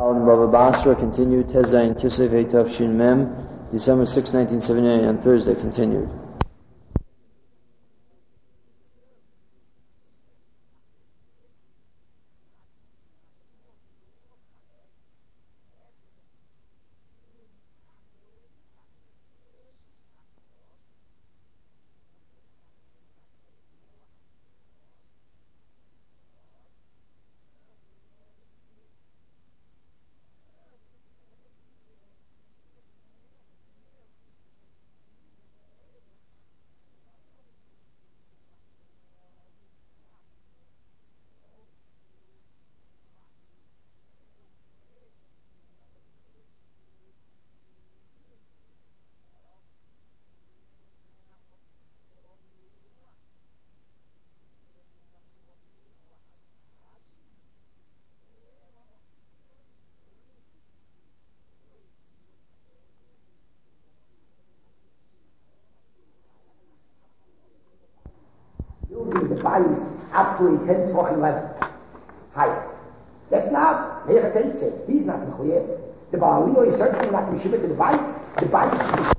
Alan Baba Basra continued. Tezayin Kislev Eitov Shin Mem, December 6, 1979, on Thursday continued. The bodies up to a 10th Wochen level height. That not, Meir takes it. He's not Mechuyev. The Baalio is certainly not Meshubah to the bites. The bites.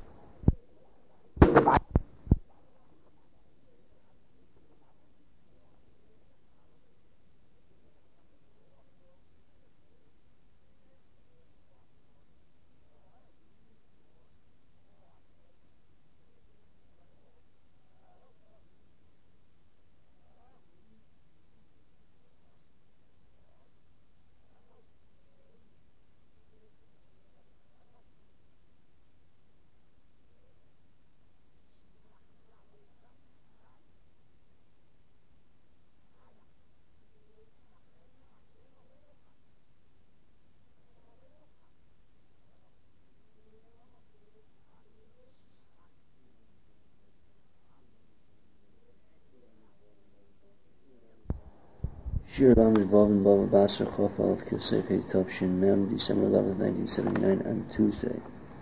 Shir Lamed Vav and Baba Basra Chof Aleph Kislev Eitov Shin Mem, December 11, 1979, on Tuesday.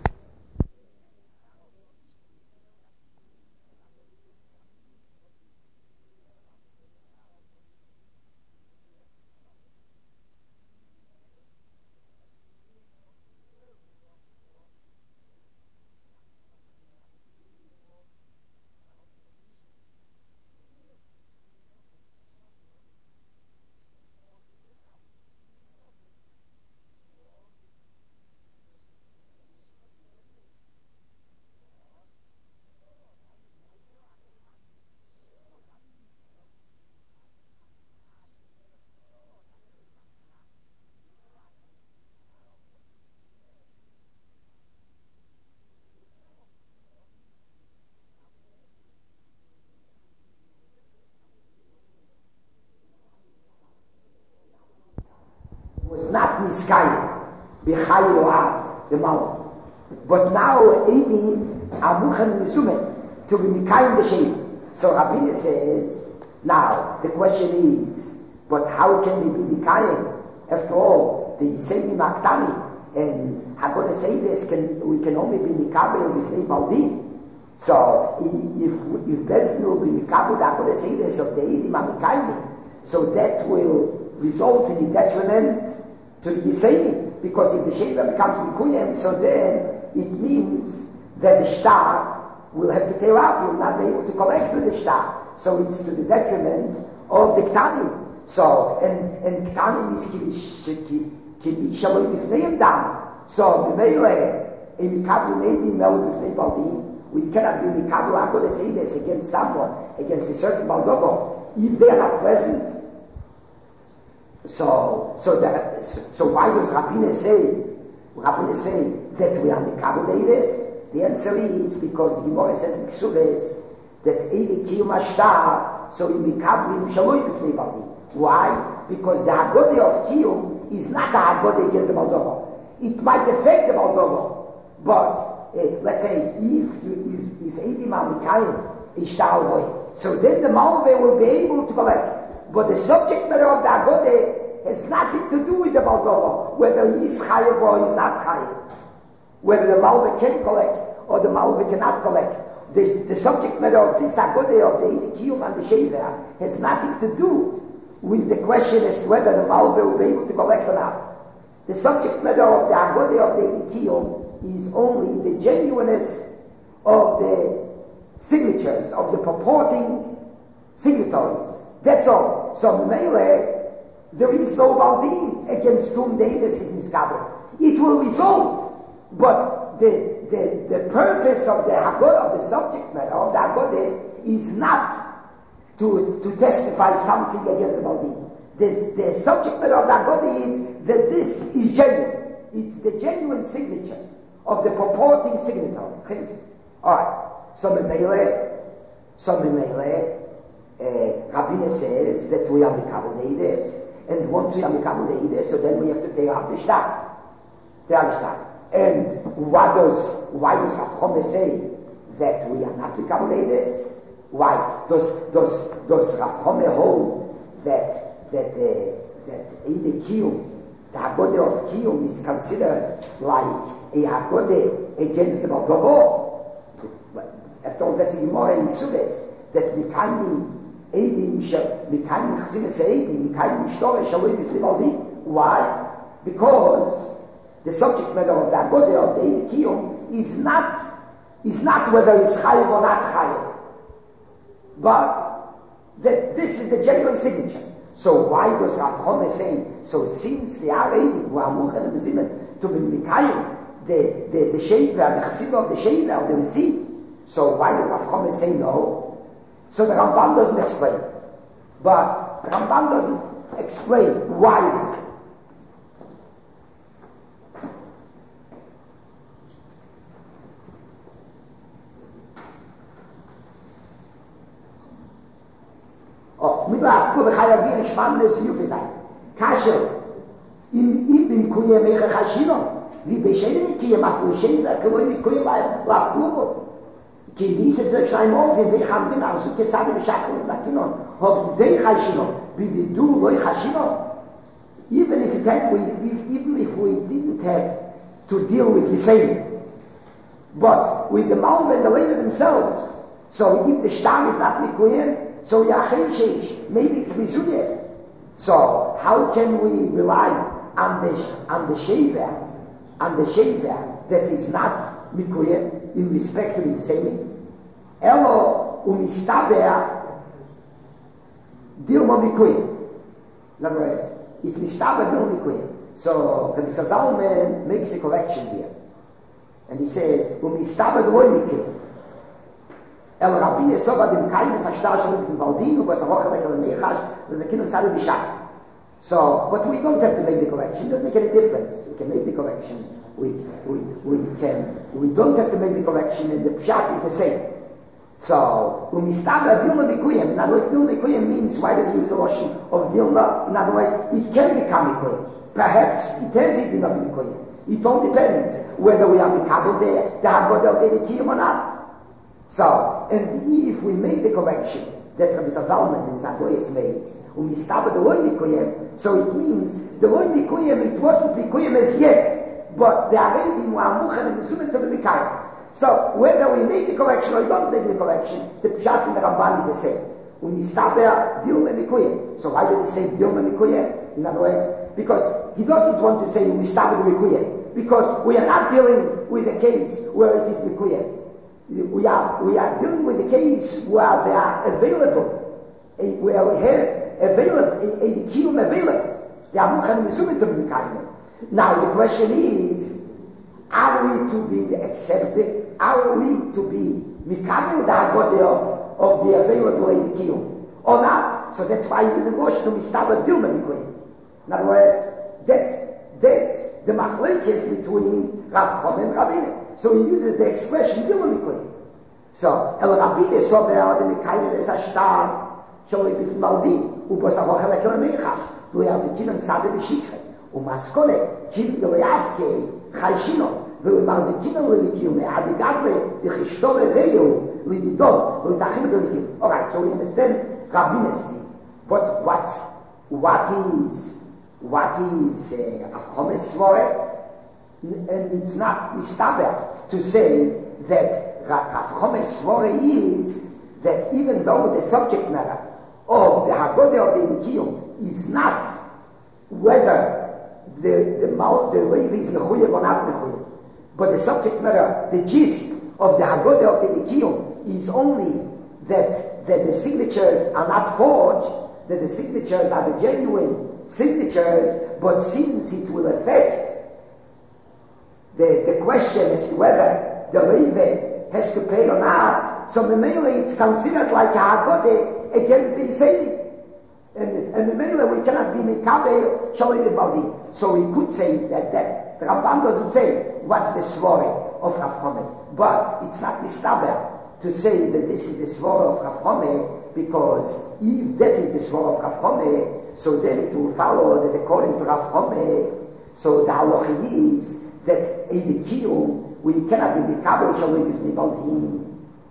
Was not Niskaya, B'chayi the Mal. But now, Ebi, Amuchan Misumet, to be Mikayim the Shev. So Rabbi says, now, the question is, but how can we be Mikayim? After all, the Yisayim Aktani, and Hagodah Seides, we can only be Mikabel with Lei Baldi. So, if Bezdin will be Mikabel, the Hagodah Seides of the Edim Amikayim, so that will result in the detriment to the Yisayim, because if the Sheva becomes Mikuyem, so then it means that the Shtar will have to tear out, will not be able to collect with the Shtar. So it's to the detriment of the Ktanim. So, and Ktanim is Kimi Shalom B'fneim Dam. So, B'meileh, a Mikabel Neidi Mel B'fnei Baldim, we cannot be Mikabel Hagodah Seides against someone, against a certain Baldogo, if they are not present. So why was Rabbina say that we are Mikabel Eides? The answer is because the Gemara says in Ksubes that Eidi Kiyum Ashtar, so in Mikabel Shaloi B'fnei Baldim. Why? Because the Hagodah of Kiyum is not the Hagodah against the Baldogo. It might affect the Baldogo, but let's say if Eidim are Mikayim Ishtar Boy, so then the Malveh will be able to collect. But the subject matter of the Hagodah has nothing to do with the Baldogo, whether he is Chayev or he is not Chayev, whether the Malveh can collect or the Malveh cannot collect. The subject matter of this Hagodah of the Eidi Kiyum and the Shever has nothing to do with the question as to whether the Malveh will be able to collect or not. The subject matter of the Haggadah of the Ikiyom is only the genuineness of the signatures, of the purporting signatories. That's all. So Mele, there is no Baldin against whom the Eidos is misgaber. It will result, but the purpose of the Haggadah, of the subject matter of the Haggadah, is not to testify something against the Baldin. The subject matter of the Haggadah is that this is genuine. It's the genuine signature of the purporting signatory. Alright. So Mele, Rabbeinu says that we are Mikabel Eidos, and once we are Mikabel Eidos, so then we have to take out the Shtar. And why does Rav Chome say that we are not Mikabel Eidos? Why? Does Rav Chome hold that in the Kiyum, the Haggadah of Kiyum is considered like a Haggadah against the Baldovo? After all, that's a Gemara in Sudes, that why? Because the subject matter of the Haggadah of the Eidim Kiyum is not whether it's Chayiv or not Chayiv, but that this is the genuine signature. So why does Rav Chome say, so since the Eidim who are Muchen and Mezimen to be Mikayim, the Shever, the Chasidah of the Shever, the receipt, so why does Rav Chome say no? So the Ramban doesn't explain it. But the Ramban doesn't explain why it is. Mitlach, Kuh B'chayavir, Shmam, Nesiyuf, Zay. Kasher, im Kuye Mecha Chashino, wie Beshenim, Kuye Mafu, Shever, Kuye Lav Klubo. כי diese Deutschland Mose, wir haben den also gesagt, wir schaffen uns das Kinon. Ob die Chashino, wie du Loi Chashino. Even if we didn't have to deal with the same, but with the Malv and the Levi themselves, so if the Stam is not Mikoyen, so Yachei Sheish, maybe it's Mizuyeh. So how can we rely on the Shever, that is not Mikoyen, in respect to the same? Elo umistaber Dilma Mikoyen. In other words, it's mistaber Dilma Mikoyen. So the Mr. Zalman makes a correction here. And he says, umistaber Dilma Mikoyen. El Rabbi Soba dem Kaimus Ashtar Shalom from Baldin, was a Rochel Ekel Mechash, was a Kino Sadu Bishak. So, but we don't have to make the correction. It doesn't make any difference. We can make the correction. We don't have to make the correction, and the pshat is the same. So, umistaber Dilma Mikuyim. In other words, Dilma Mikuyim means, why does he use the lotion of Dilma? In other words, it can become Mikuyim. Perhaps it has it Dilma Mikuyim. It all depends whether we are Mikabel there, the Haggadah of the Mikuyim or not. So, and if we make the correction that Rabbi Zalman and Zagoyes made, umistaber the Loi Mikuyim, so it means the Loi Mikuyim, it wasn't Mikuyim as yet, but the Arabian were Muchen and Mezumen to be Mikayim. So whether we make the correction or we don't make the correction, the Pshat in the Ramban is the same. Umistaber Dilma Mikuyim. So why does it say Dilma Mikuyim? In other words, because he doesn't want to say Umistaber Mikuyim, because we are not dealing with a case where it is Mikuyim. We are dealing with a case where they are available, where we have available, a Kiyum available. They are Muchen and Mezumen to be Mikayim. Now the question is, are we to be accepted? Are we to be Mikabel the Haggadah of the available in Kiyum? Or not? So that's why he was a Gosh to Mistaber Dilma Mikuyim. In other words, that's the machlekes between Rav Chome and Rabbeinu. So he uses the expression Dilma Mikuyim. So, El Rabbeinu Sober the Mikayim es Ashtar Sholei Bifim Maldi Ubosavoch Elekel Mechash Lo Yazikin and Sade B'Shikre Umaskole Kim Yoyavke Chayshino ולמחזיקים לנו לליקיום, עדיגת לכשתו לראיו, לדידו, ולתאכים בליקיום. Alright, so we understand rabbinism. But what is Chomes Svore? And it's not mistaber to say that Chomes Svore is that even though the subject matter of the Haggadah of the Likiyum is not whether the Levi is mechuyev or not mechuyev. But the subject matter, the gist of the Haggadah of the Kiyum is only that the signatures are not forged, that the signatures are the genuine signatures, but since it will affect the question as to whether the Levi has to pay or not, so mainly it's considered like a Haggadah against the Yisraeli. And the mainly we cannot be Mikabel Shalom Baldi. So we could say that the Ramban doesn't say what's the svore of Rav Chome, but it's not mistaber to say that this is the svore of Rav Chome, because if that is the svore of Rav Chome, so then it will follow that according to Rav Chome, so the halacha is that in the Kiyum we cannot be Mikabel Shalom Baldi.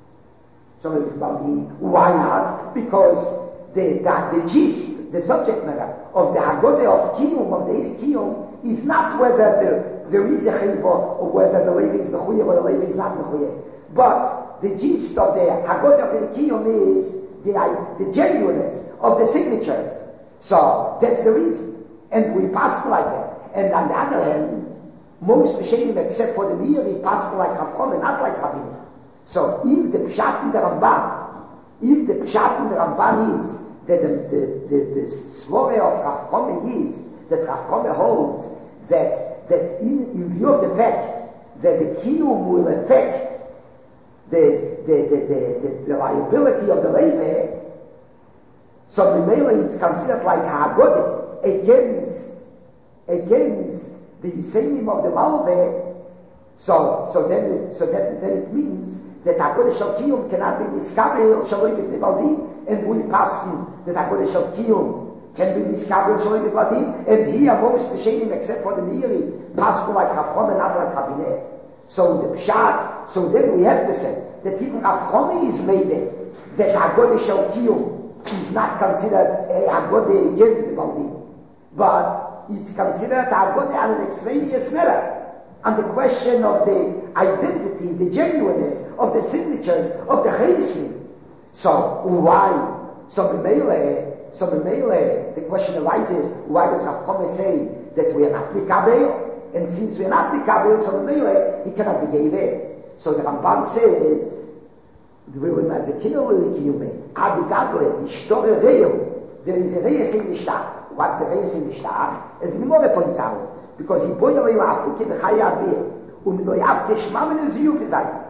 Why not? Because the gist, the subject matter of the Haggadah of Kiyum, of the Eid Kiyum, is not whether there is a chayva or whether the Levi is mechuyev or the Levi is not mechuyev. But the gist of the Haggadah of the Kiyum is the genuineness of the signatures. So that's the reason. And we pass like that. And on the other hand, most Rishonim, except for the Meiri, pass like Rav Chome, not like Rabbeinu. So if the Pshat in the Ramban is that the svore of Rav Chome is that Rav Chome holds that in view of the fact that the Kiyum will affect the liability of the Levi, so the Mele is considered like a Haggadah against the Yisraelim of the Malveh. So then it means that Haggadah Shel Kiyum cannot be miskabel Shalom B'Baldi, and we pass that Haggadah Shel Kiyum can be miskabel Shalom B'Baldi, and here most Rishonim except for the Meiri pass like Rav Chome, not like Rabbeinu. So the Pshat, so then we have to say that even Rav Chome is made it, that Haggadah Shel Kiyum is not considered a Haggadah against the Baldi, but it's considered a Haggadah on an extraneous matter, on the question of the identity, the genuineness of the signatures of the Chaysim. So why? So the Mele, the question arises, why does Rav Chome say that we are not Mikabel? And since we are not Mikabel, so the Mele, he cannot be Geveh. So the Ramban says, there is a Reyes in the Shtach. What's the Reyes in the Shtach? As the Gemara points out, because he boiled away Afrika b'chaya abir, lo yavke shma min ziyuf ezayim.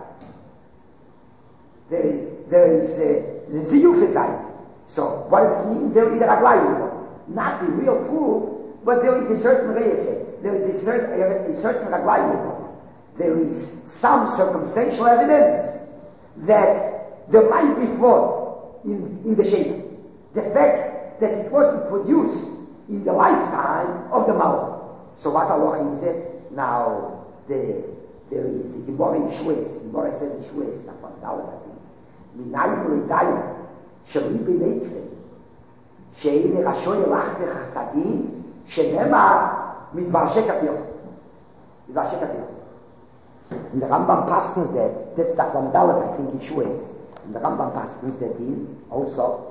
There is the ziyuf ezayim. So what does it mean? There is a raglayim. Not the real proof, but there is a certain reyes. There is a certain raglayim. There is some circumstantial evidence that there might be fraud in the shape. The fact that it wasn't produced in the lifetime of the Malach. So what halacha is it? Now, there is a Gemara in Shwes. Gemara says in Shwes, Nafon Dalet, I think. Minayim le'dayim, sheli b'leikve, she'ei nerashoy elach v'chasadim, she'nemar mitvarshek atioch. Mitvarshek atioch. And the Rambam paskens that, that's Nafon Dalet, I think, in Shwes. And the Rambam paskens that in, also,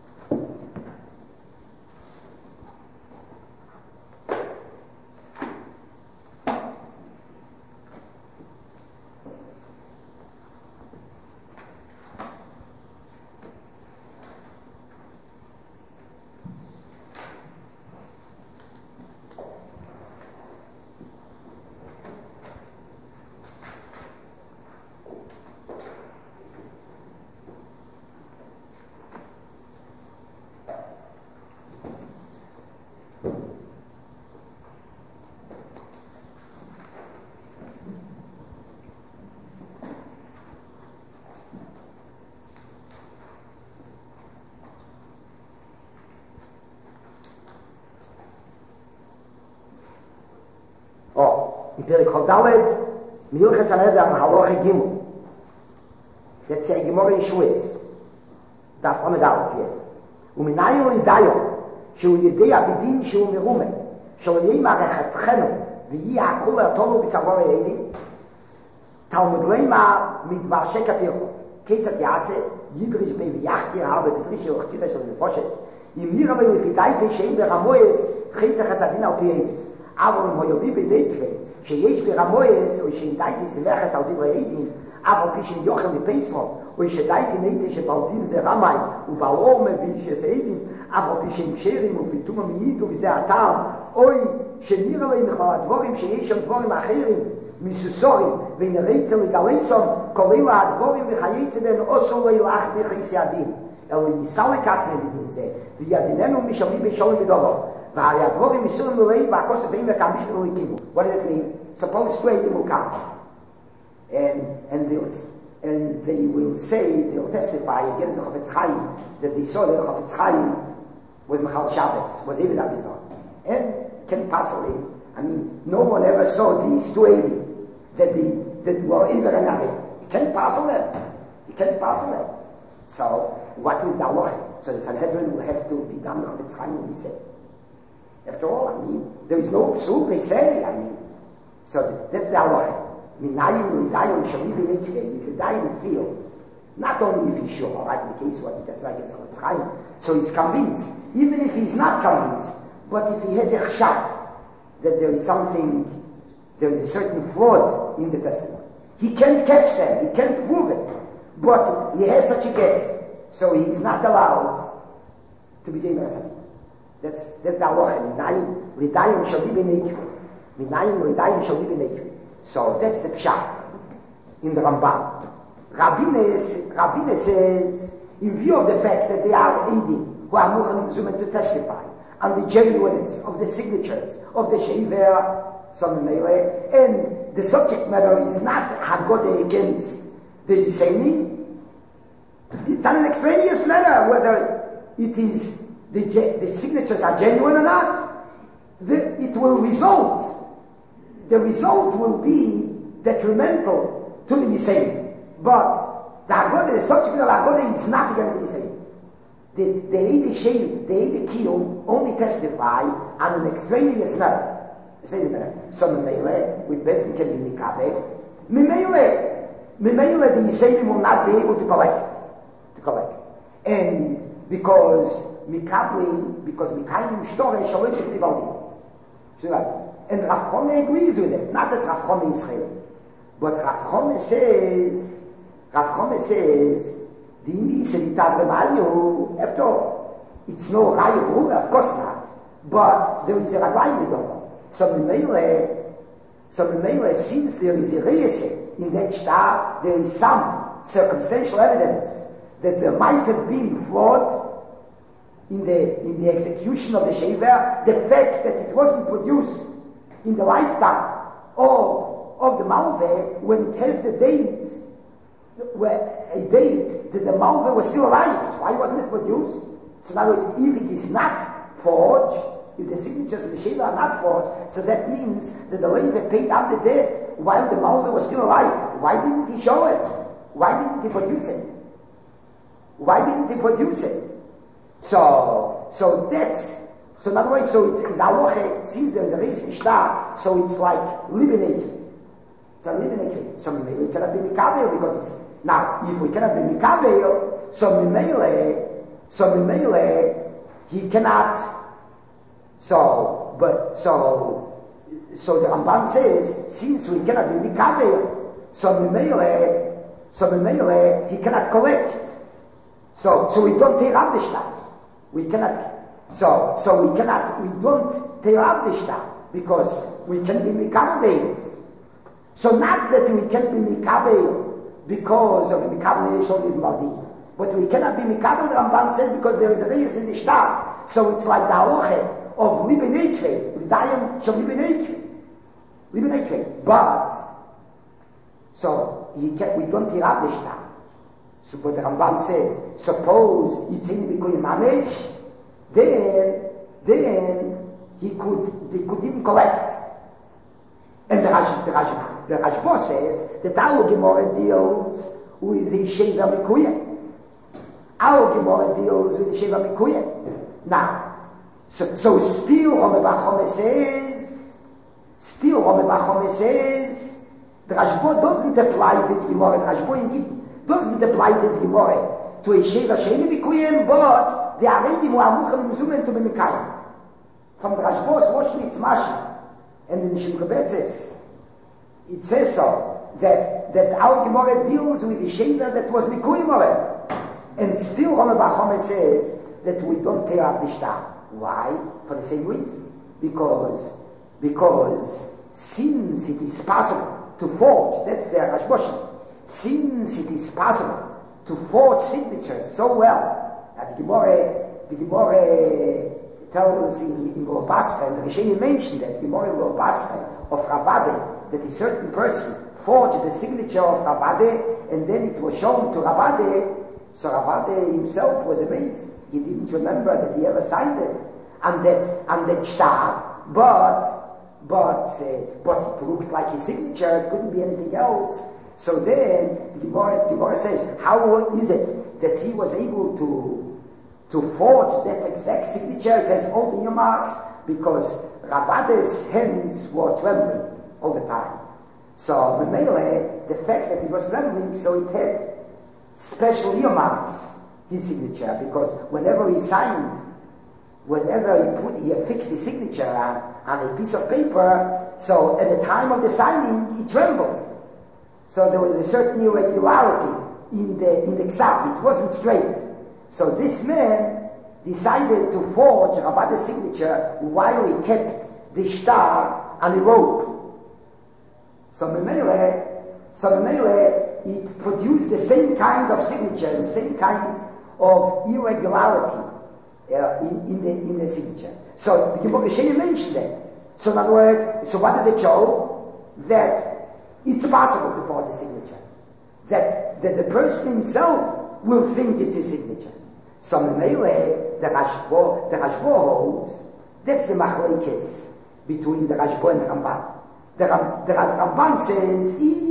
Perik Chodalet, Milchas Anedam, Halacha Gimel. Let's say Gemara in Shwes. Daf Amid Aleph, yes. Uminayin Lidayon, Shu Yedea Bidin Shu Merume, Shu Yeimar Echatchenu, V'yi Hakul Atolu B'Tzavor Eidi, Talmud Leima Midvar Shekatircho, Ketzat Yase, Yidrish Bey V'yachtir Habe B'Trish Yochtira Shel Nefoshes, Im Nira Bey Lefidaite Sheim Beramoyes, Chitach Hasadin Al Pieis. אבל אם הוא יובי בדקווה, שיש ברמויס, או שדייתי סמכס על דברי עדים, אבל כשם יוכל לפייסמו, או שדייתי נהייתי שבלדין זה רמי, ובאור מבין שזה עדים, אבל כשם קשרים ופתאום המיידו וזה הטעם, אוי, שנראה להם בכלל הדבורים שיש שם דבורים אחרים, מסוסורים, ונרצה לגלצום, כולל הדבורים וחייצה בין אוסו לילך דחייסי הדין. אלא יסלק עצמם בדין זה, וידיננו משלמים בשלום ודובו. והרי הדבורים מסורים לולאים והכוסף אין לקמיש ולא הקימו. What does it mean? Suppose two Eidim will come. And they will say, they'll testify against the Chofetz Chaim, that they saw that the Chofetz Chaim was Mechal Shabbos, was Eidim Abizor. And can possibly, I mean, no one ever saw these two Eidim that were ever another. You can't puzzle them. You can't puzzle them. So, what will the halacha? So the Sanhedrin will have to be done with Chofetz Chaim will be said. After all, I mean, there is no psul, they say, I mean. So that's the halacha. Minayim l'dayim shali b'nekveh, if you die in the fields, not only if he's sure, all right, in the case what he testified against Chofetz Chaim, so he's convinced, even if he's not convinced, but if he has a chshat, that there is something, there is a certain fraud in the testimony. He can't catch them, he can't prove it, but he has such a guess, so he's not allowed to be dangerous. That's the halacha. Minayim l'dayim shali b'nekveh. Minayim l'dayim shali b'nekveh. So that's the pshat in the Ramban. Rabbiner says, in view of the fact that they are Eidim who are Mucham Zumen to testify on the genuineness of the signatures of the Sheiver, and the subject matter is not Haggadah against the Yisraeli, it's an extraneous matter whether it is the signatures are genuine or not. It will result. The result will be detrimental to the Yisrael. But the Haggadah, the subject of the Haggadah is not against the Yisrael. The Eidei Shein, the Eidei Kiyum only testify on an extraneous matter. So Memele, with Bezdin can be Mikabeh. Memele, the Yisrael will not be able to collect. And because Mikayim Shtore Shalom Shechtivaldim. And Rav Chome agrees with it. Not that Rav Chome is Israeli. But Rav Chome says, the Misa Vitar B'Malihu, after all, it's no Raya Brura, of course not. But there is a Raglayim Vidova. So Memele, since there is a Reise in that shtar, there is some circumstantial evidence that there might have been fraud in the execution of the Shever, the fact that it wasn't produced in the lifetime of the Malveh, when it has the date, a date that the Malveh was still alive. Why wasn't it produced? So now if it is not forged, if the signatures of the Shever are not forged, so that means that the Levi paid out the debt while the Malveh was still alive. Why didn't he show it? Why didn't he produce it? So in other words, so it's halacha, since there's a race ishtar, so it's like liberated. It's a liberated. So we cannot be mikabel because it's, now, if we cannot be mikabel, so Mimele, he cannot, so the Ramban says, since we cannot be mikabel, so Mimele, he cannot collect. So we don't tear up the shtar. We don't tear up the shtar because we can be mikabel. So not that we can be mikabel because of the mikabel Yeshov Badi, but we cannot be mikabel, the Ramban says, because there is a reis in the shtar. So it's like the halacha of libenekve, l'dayim shel libenekve. But so we don't tear up the shtar. So what the Ramban says, suppose it's in Bikurim Mamesh, then they could even collect. And the Rashba says that our Gemara deals with the Sheva Mikuyah. Our Gemara deals with the Sheva Mikuyah. Now, so still Rome Bachome says, the Rashba doesn't apply this Gemara, the Rashba indeed doesn't apply this Gemara to a Sheva Sheni Mikuyah, but the Aredim who are Mucham Zumen to be Mikayim. From the Rashba's Rosh Nitzmashi, And in Shulchan it says so, that our Gemara deals with the Sheva that was Mikuyim already. And still Rambam Bachome says that we don't tear up the shtar. Why? For the same reason. Because since it is possible to forge, that's the Rashboshin, since it is possible to forge signatures so well, that the Gemara tells in Basra, and the Rishonim mentioned that the Gemara in Basra of Rabade, that a certain person forged the signature of Rabade, and then it was shown to Rabade, so Rabade himself was amazed. He didn't remember that he ever signed it, and that shtar, but it looked like his signature, it couldn't be anything else. So then the Gemara says, how is it that he was able to forge that exact signature? It has all the earmarks, because Rabade's hands were trembling all the time. So Memele, the fact that he was trembling, so it had special earmarks, his signature, because whenever he signed, he affixed his signature on a piece of paper, so at the time of the signing, he trembled. So there was a certain irregularity in the ksav. It wasn't straight. So this man decided to forge Rabade's signature while he kept the shtar on a rope. So Memele, it produced the same kind of signature, the same kind of irregularity in the signature. So the Gemara Sheni mentioned that. So in other words, so what does it show? That it's possible to forge a signature. That the person himself will think it's his signature. So Memele, the Rashbo holds, that's the machlekes between the Rashbo and the Ramban. The Ramban says,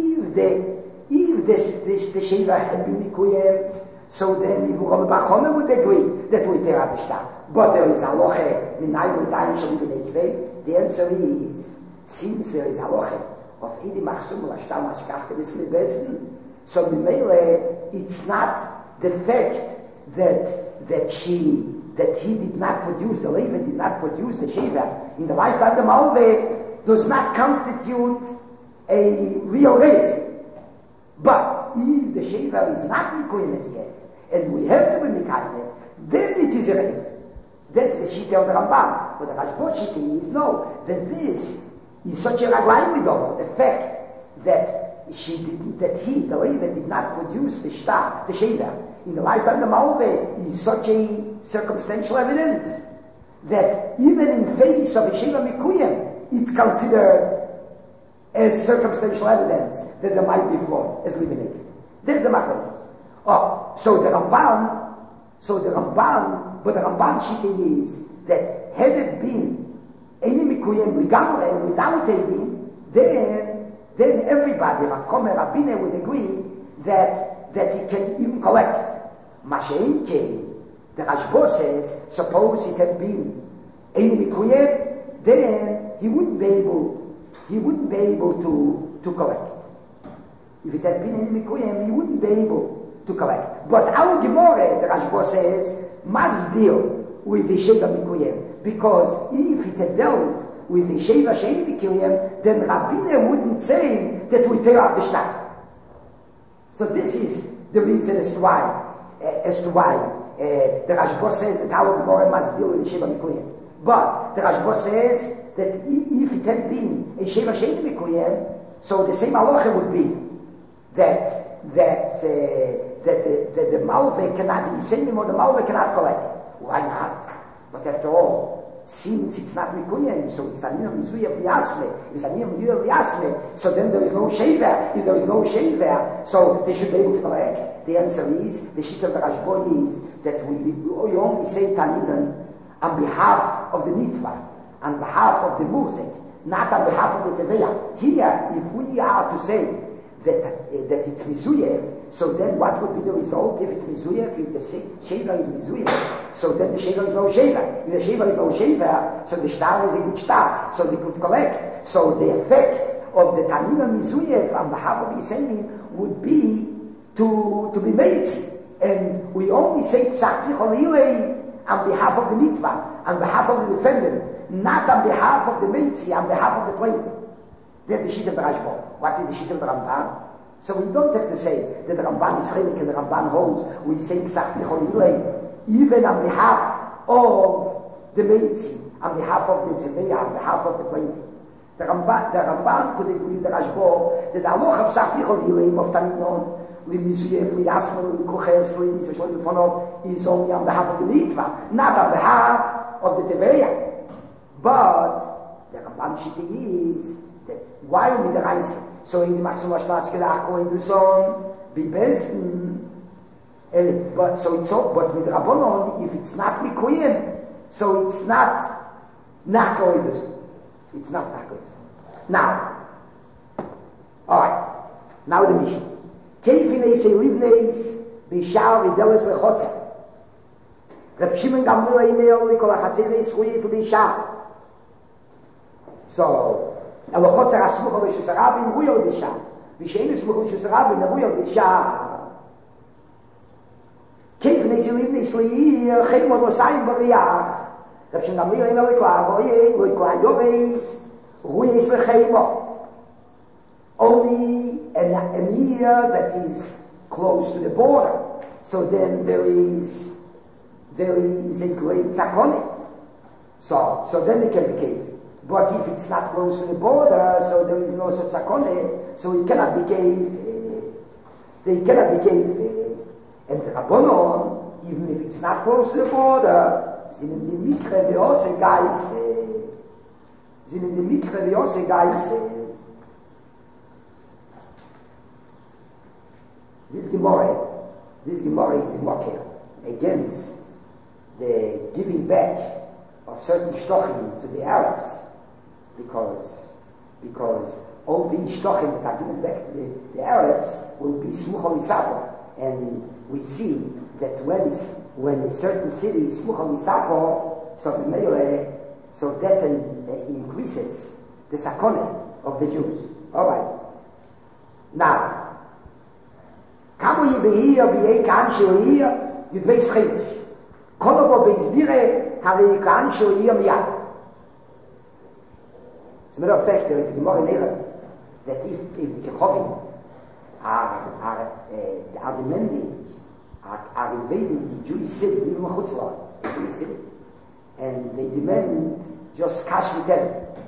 if the Sheva had been Mikuyem, so then if Rambam Bachome would agree that we tear up the shtar. But there is halacha, the answer is, since there is halacha of Edi Machsum Lashtar Mashkach Kedis Mibesen, so Memele, it's not the fact that he did not produce, the Levi did not produce the Sheva in the lifetime of the Malve, does not constitute a real reason. But if the Sheva is not Mikuyim as yet, and we have to be Mikayim, then it is a reason. That's the Shita of the Ramban. But the Rashbo Shita is, no, that this is such a raglayim midor, the fact that the Levi did not produce the shtar, the Sheva, in the lifetime of the Malve, is such a circumstantial evidence that even in face of a Sheva Mikuyim, it's considered as circumstantial evidence that there might be fraud, as limited. There's the machlokes. So the Ramban, but the Ramban shita is that had it been any mikuyem ligamre without edim, then everybody, Rav Rabine, would agree that he can even collect. Mashein came. The Rashbo says, suppose it had been any mikuyem, then he wouldn't be able to collect. If it had been any mikuyem, he wouldn't be able to collect. But our Gemara, the Rashbo says, must deal with the Sheva Mikuyem, because if it had dealt with the Sheva Mikuyem, then Rabbeinu wouldn't say that we tear up the shtar. So this is the reason as to why the Rashbo says that our Gemara must deal with the Sheva Mikuyem. But the Rashbo says that if it had been a Sheva Mikuyem, so the same halacha would be that the Malve cannot, the same or the Malve cannot collect. Why not? But after all, since it's not Mikuyem, so it's Tanina Mizuya V'yasme, it's Tanina Mizuya V'yasme, so then there is no Sheva. If there is no Sheva, so they should be able to collect. The answer is, the Shita of the Rashbo is, that we only say Tanina on behalf of the Nitva, on behalf of the Muzik, not on behalf of the Teveya. Here, if we are to say that it's Mizuyev, so then what would be the result if it's Mizuyev? If the Sheva is Mizuyev, so then the Sheva is no Sheva. If the Sheva is no Sheva, so the shtar is a good shtar, so they could collect. So the effect of the Tanina Mizuyev on behalf of Yisraelim would be to be made. And we only say Psach B'Cholilei on behalf of the Nitva, on behalf of the defendant, not on behalf of the Meitzi, on behalf of the plaintiff. That's the Shita of the Rashba. What is the Shita of the Ramban? So we don't have to say that the Ramban is Chelik and the Ramban holds. We say Psach B'chol Yilei, even on behalf of the Meitzi, on behalf of the Teveya, on behalf of the plaintiff. The Ramban could agree with the Rashba that the Aloch of Psach B'chol Yilei of Taninon, Limizuyef, Liasmo, Likuches, Limizuyef, Lifonov, is only on behalf of the Litva, not on behalf of the Teveya. But the Ramban Shita is that why we the Reise? So in the Maximum Schwarz gedacht, going to son, be besten. But so it's all, but with Rabbanon, if it's not Mikoyim, so it's not Nachkoidus. It's not Nachkoidus. Now, alright, now the mission. Keifine se livneis, bishar videles lechotzer. Reb Shimon Gamliel email, Nikol HaChatzeres, Chuye to bishar. So, הלוחוצר הסמוכו ושסרבים הוא ילבישה ושאין סמוכו ושסרבים הוא ילבישה כיף נסילים נסליר חיים עוד עושיים בריח רב שנגמיר אין לו יקלע לא יקלע יובס הוא יסר חיימו only an ear that is close to the border so then there is a great sakone so then it can be cave. But if it's not close to the border, so there is no such sakone, so it cannot be cave. They cannot be cave. And the Rabbanon, even if it's not close to the border, sind in die Mikre ve'ose geise. Sind in die Mikre ve'ose geise. This Gemara is in Mokel against the giving back of certain shtochim to the Arabs. Because all these shtochim that are given back to the Arabs will be smuchal isapo, and we see that when a certain city is smuchal isapo, so that increases the sakone of the Jews. All right. Now, kamu yibehir b'yei kan she'ohir yudvei schemish. Kolobo beizbire harei kan she'ohir miyad. As a matter of fact, there is a Gemara in Erev that if the Kechovim are demanding, are invading the Jewish city, even Chutzlaretz, the Jewish city, and they demand just kash v'teren.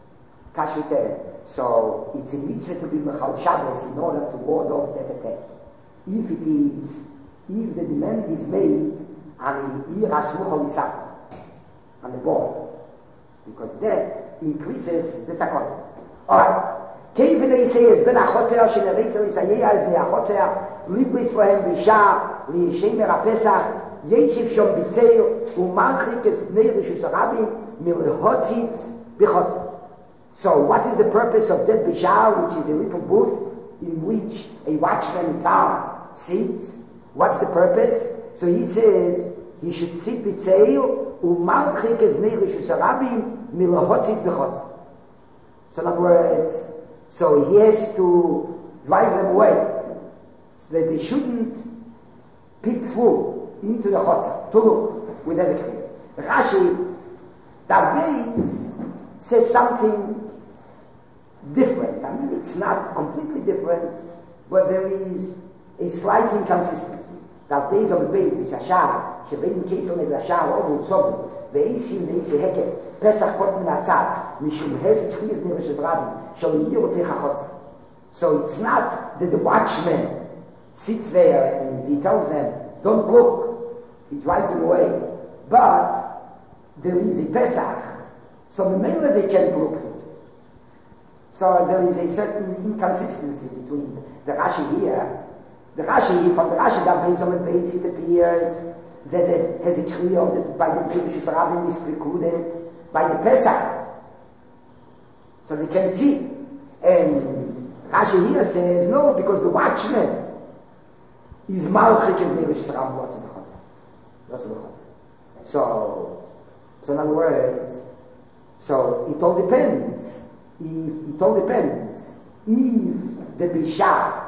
So it's a mitzvah to be mechal Shabbos in order to ward off that attack. If the demand is made on the Ir HaSmuchal Yisach, on the border, because that increases the sakon. Alright. Keven they say is ben achotzer sheneritzer isayya is mi achotzer libris lahem bisha liyeshemer hapesach yeshiv shom bitzeir umanchik es bnei rishus harabim milhotzitz b'chotzer. So what is the purpose of that bisha, which is a little booth in which a watchman tower sits? What's the purpose? So he says he should sit bitzeir umanchik es bnei rishus harabim. So in other words, so he has to drive them away, so that they shouldn't peep through into the chotzer to look with Ezekiel. Rashi, Daviz says something different. I mean, it's not completely different, but there is a slight inconsistency. Daviz on the base, Bishashar, Shebein Kesel Nedashar, Odu Tzobu, Ve'esim Ne'isi Heket, Pesach Kot Min Atzad, Mishum Hezit Chiyaz Nereshes Rabbi, Shalom Yirotech HaChotzer. So it's not that the watchman sits there and he tells them, don't look, he drives them away. But there is a Pesach, so the mainly they can't look through. So there is a certain inconsistency between the Rashi here. From the Rashi that based on the base, it appears that it has a clear that by the Jewish Rabbim is precluded by the Pesach. So they can't see. And Rashi here says, no, because the watchman is Malchik as Jewish Rabbim, what's the Chotzer. So in other words, so it all depends. If the Bisha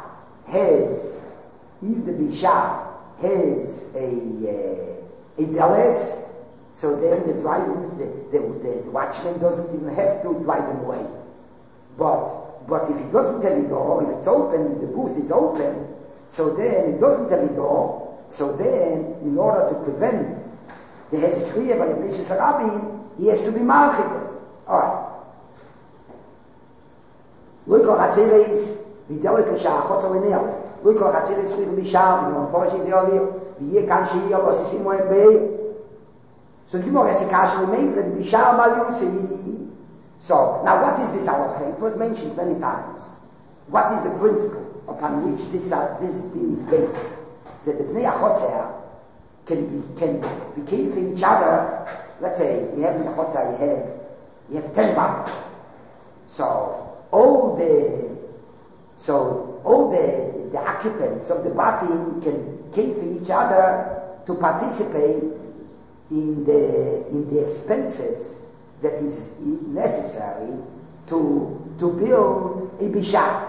has a Deles, So then the watchman doesn't even have to drive them away. But if he doesn't tell the door, if it's open, the booth is open, so then it doesn't tell the door, so then in order to prevent the Hezekiah by the Nation Sarabin, he has to be marketed. Alright. Look at Hatziris, Videlis Mishah, Chotzer Lenel. Look at Hatziris with Mishah, you know, Forest is here, Vie kan Shia, Losissimo and Bay. So you know, as a Kash remained, that Mishah Malusi. So, now what is this halacha? It was mentioned many times. What is the principle upon which this thing is based? That the Bnei HaChotzer can be killed for each other. Let's say, you have in the Chotzer, you have 10 batim. So, all the occupants of the batim can kill for each other to participate in the expenses that is necessary to build a bishah.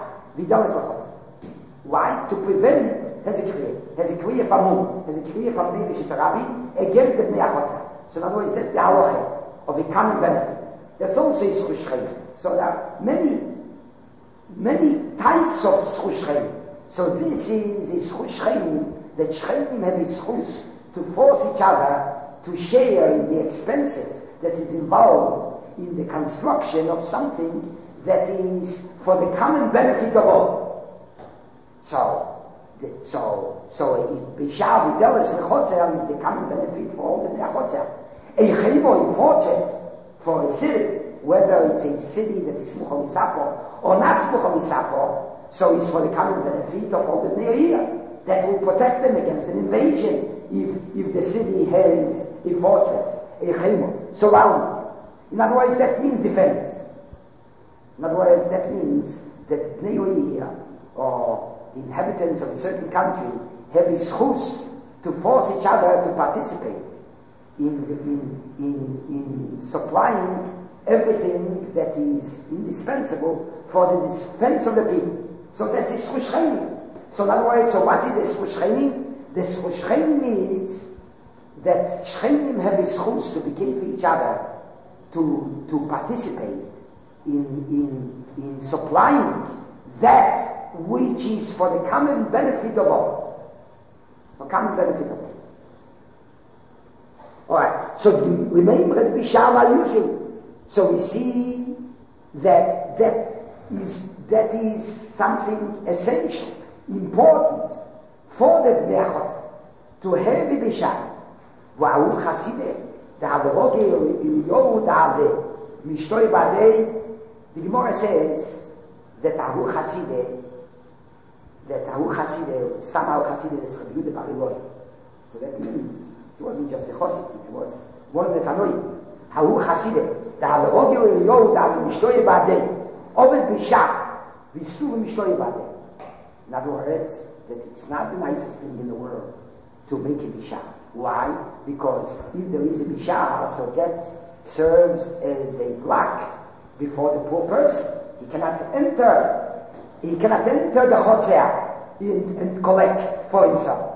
Why? To prevent Hezekiah from the Sarabi against the Bnei HaChotzer. So in other words, that's the halacha of a common benefit. That's also a Zchus Shchayim. So there are many types of Zchus Shchayim. So this is a Zchus Shchayim, that Shchayim have a Zchus to force each other to share in the expenses that is involved in the construction of something that is for the common benefit of all. So Bishar Videlis Lechotzer is the common benefit for all the Nechotzer. A Chaybo, a fortress for a city, whether it's a city that is Smucha Misapo or not Smucha Misapo, so it's for the common benefit of all the Bnei that will protect them against an invasion if the city has a fortress, a Chaybo, surrounding. In other words, that means defense. In other words, that means that Bnei or the inhabitants of a certain country have a schus to force each other to participate in supplying everything that is indispensable for the defense of the people. So that's a schus shchayim. So in other words, so what is the schus shchayim? The schus shchayim is that shchayim have a schus to begin for each other to participate in supplying that which is for the common benefit of all. For common benefit of all. Alright, so remember that Bishar Malusi. So we see that is something essential, important for the Bnei HaChotzer to have a Bishar. Wa'u Chasideh, the Haveroge Eliyahu, the Mishtoi Badei. The Gemara says that Ahu Chasideh, Stam Ahu Chasideh is Rabbi Yehuda Bar Eloi. So that means it wasn't just a Chosid, it was one of the Tanoim. Ahu Chasideh, the Haveroge Eliyahu, the Mishtoi Badei, Ovid Bishar, V'Suv Mishtoi Badei. In other words, that it's not the nicest thing in the world to make a Bishar. Why? Because if there is a Bishar, so that serves as a block before the poor person. He cannot enter the Chotzer and collect for himself.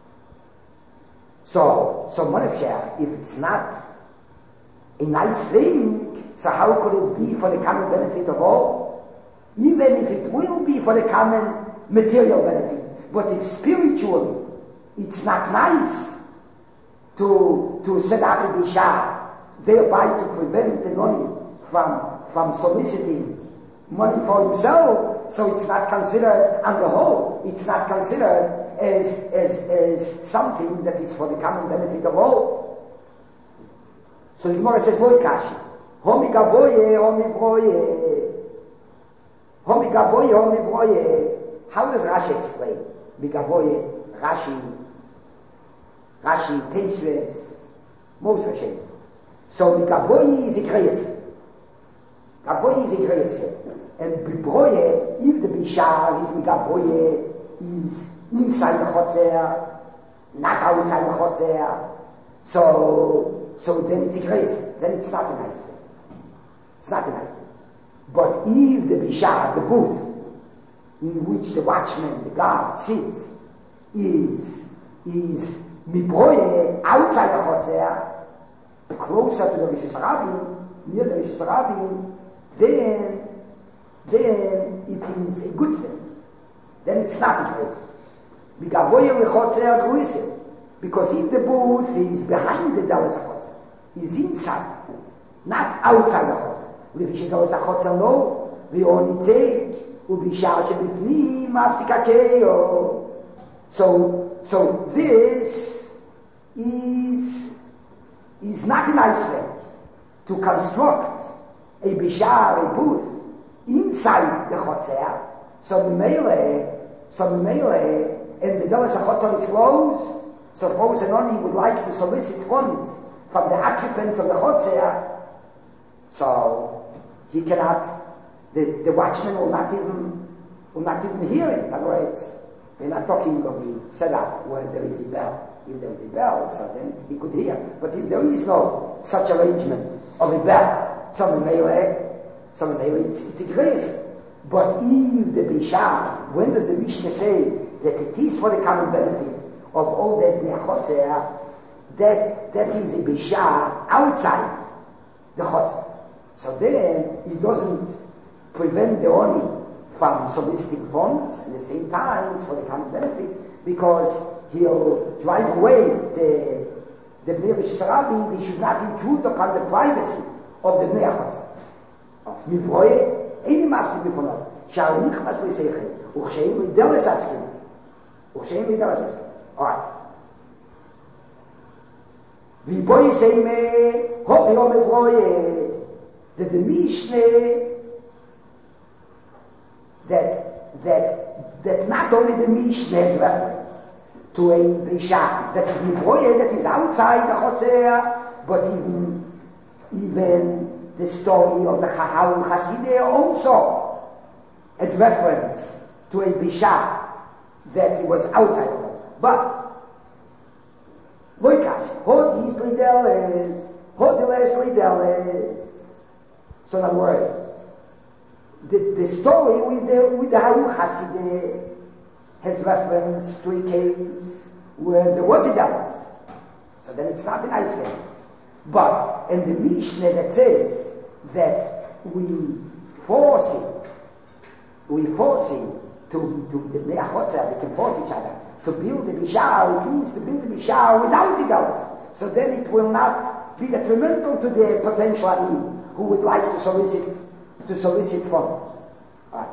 So Monefshech, if it's not a nice thing, so how could it be for the common benefit of all? Even if it will be for the common material benefit. But if spiritually it's not nice to set up a bishar, thereby to prevent the money from soliciting money for himself, so it's not considered on the whole, it's not considered as something that is for the common benefit of all. So the Gemara says, Loi kashi, homi gavoye, homi broye. How does Rashi explain? Migavoye, Rashi, Teisves, most Hashem. So Migavoye is a kriyas. Gavoye is a kriyas. And Bibroye, if the Bishar is Migavoye, is inside the Chotzer, not outside the Chotzer. So then it's a kriyas. Then it's not a nice thing. It's not a nice thing. But if the Bishar, the booth, in which the watchman, the guard, sits, is Mibroye outside the Chotzer, closer to the Rosh Hashanah, near the Rosh Hashanah, then it is a good thing. Then it's not a place. Because if the booth is behind the Dallas Chotzer, is inside, not outside the Chotzer. לפי שדלס החוצר לא, ואו ניצא, ובשעה שבפנים מפסיקה כאו. So this is not a nice way to construct a bishar, a booth, inside the chotzer. So the melee, and the Dallas HaChotzer is closed. Suppose an oni would like to solicit funds from the occupants of the chotzer, so he cannot, the watchman will not even hear it. In other words, we're not talking of the setup where there is a bell. If there is a bell, so then he could hear. But if there is no such arrangement of a bell, some melee, it's a grace. But if the Bishar, when does the Mishnah say that it is for the common benefit of all that Nechotzer, that is a Bishar outside the Chotzer. So then it doesn't prevent the Oni from soliciting funds. At the same time, it's for the common benefit because he'll drive away the Bnei Rosh Hashanah. They should not intrude upon the privacy of the Bnei HaChotzer. מברואה, אין מפסיד בפניו, שער נכנס לשכל, וכשאין לידלס הסכים. Alright. ובואי סיימה, הופי לא מברואה, that the Mishnah, that not only the Mishnah has reference to a Bishar, that is Nibroye, that is outside the Chotzer, but even the story of the Chahal Chasideh also had reference to a Bishar that was outside the Chotzer. But, Loikash, Hod Yislideles, Hod Yislideles. So in other words, the story with the Chahal Chasideh has reference to a case where there was a Dallas. So then it's not an ice game. But in the Mishnah that says that we force him to the Bnei HaChotzer, we can force each other to build the Bishar. It means to build the Bishar without the Dallas. So then it will not be detrimental to the potential Ani who would like to solicit funds. Right.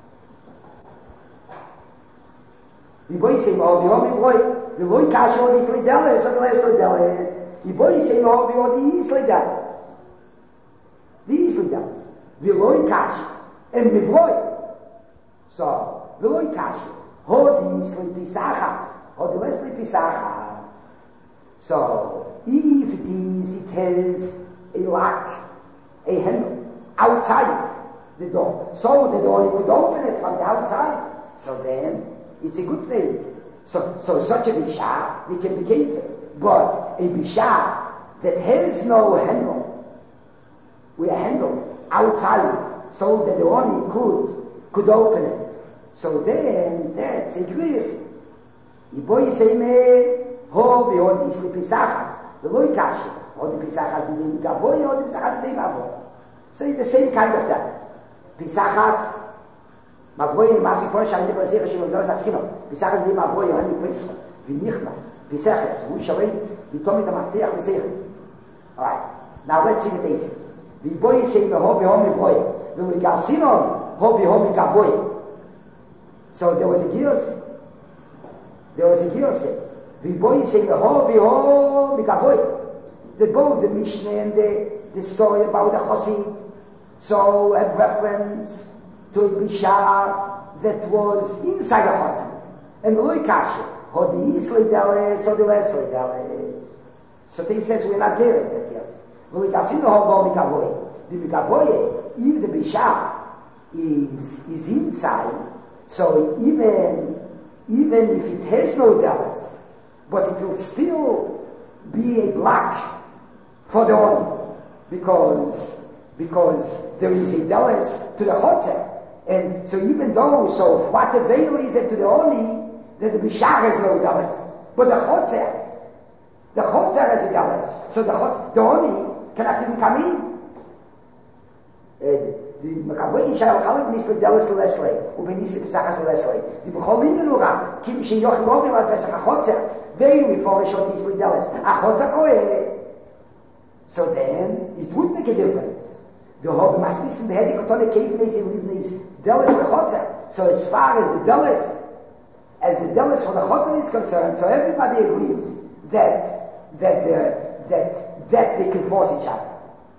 The boy saying, "Oh, the boy cash all these lideles, or the less lideles." The boy saying, "Oh, these lideles, the boy cash and the boy." So the boy cash, hold these lipisachas, or the less lipisachas. So if it has a lock, a handle outside the door, so the door could open it from the outside. So then it's a good thing. So such a bishar, they can be careful. But a bishar that has no handle, with a handle outside, so that the one could open it. So then that's a grace. The boy say me, ho beod is the pisachas, the boy kashi, or the pisachas in the gavoy, or the pisachas in the gavoy. So it's the same kind of that. Pisachas. מבוי מעשי פה שאני יכול לסייך שמות דרס הסכינו פיסחס בי מבוי אני פריסו ונכנס פיסחס הוא שווית ותום את המפתח לסייך. Alright, now let's see the basis. ובוי say בהו בהו מבוי ומגרסינו הו בהו מגבוי. So there was a girse. ובוי say בהו בהו מגבוי. That both the Mishnah and the story about the Chosid so have reference to a bishar that was inside the Chotzer. And Loi Kasha, or the Isli Deles, or the Lesli Deles. So he says we're not there as that, yes. Loi Kasino Hobo Mikavoye. The Mikavoye, if the bishar is inside, so even if it has no Deles, but it will still be a block for the Oni, because there is a Deles to the Chotzer. And so even though, what avail is it to the Oni, that the Bishar has no Dallas. But the The chotzer has a dallas. So the honey cannot even come in. The Mekavoy shall chalak nis bedelas lesley, ubenis pesachas lesley. The bechol minura kim sheyoch mobil al pesach chotzer. They before shot nis bedelas. A chotzer koe. So then it would make a difference. The hob must listen the head kotone kevnes in livnes delas chotzer. So as far as the delas for the chotzer is concerned, so everybody agrees that they can force each other.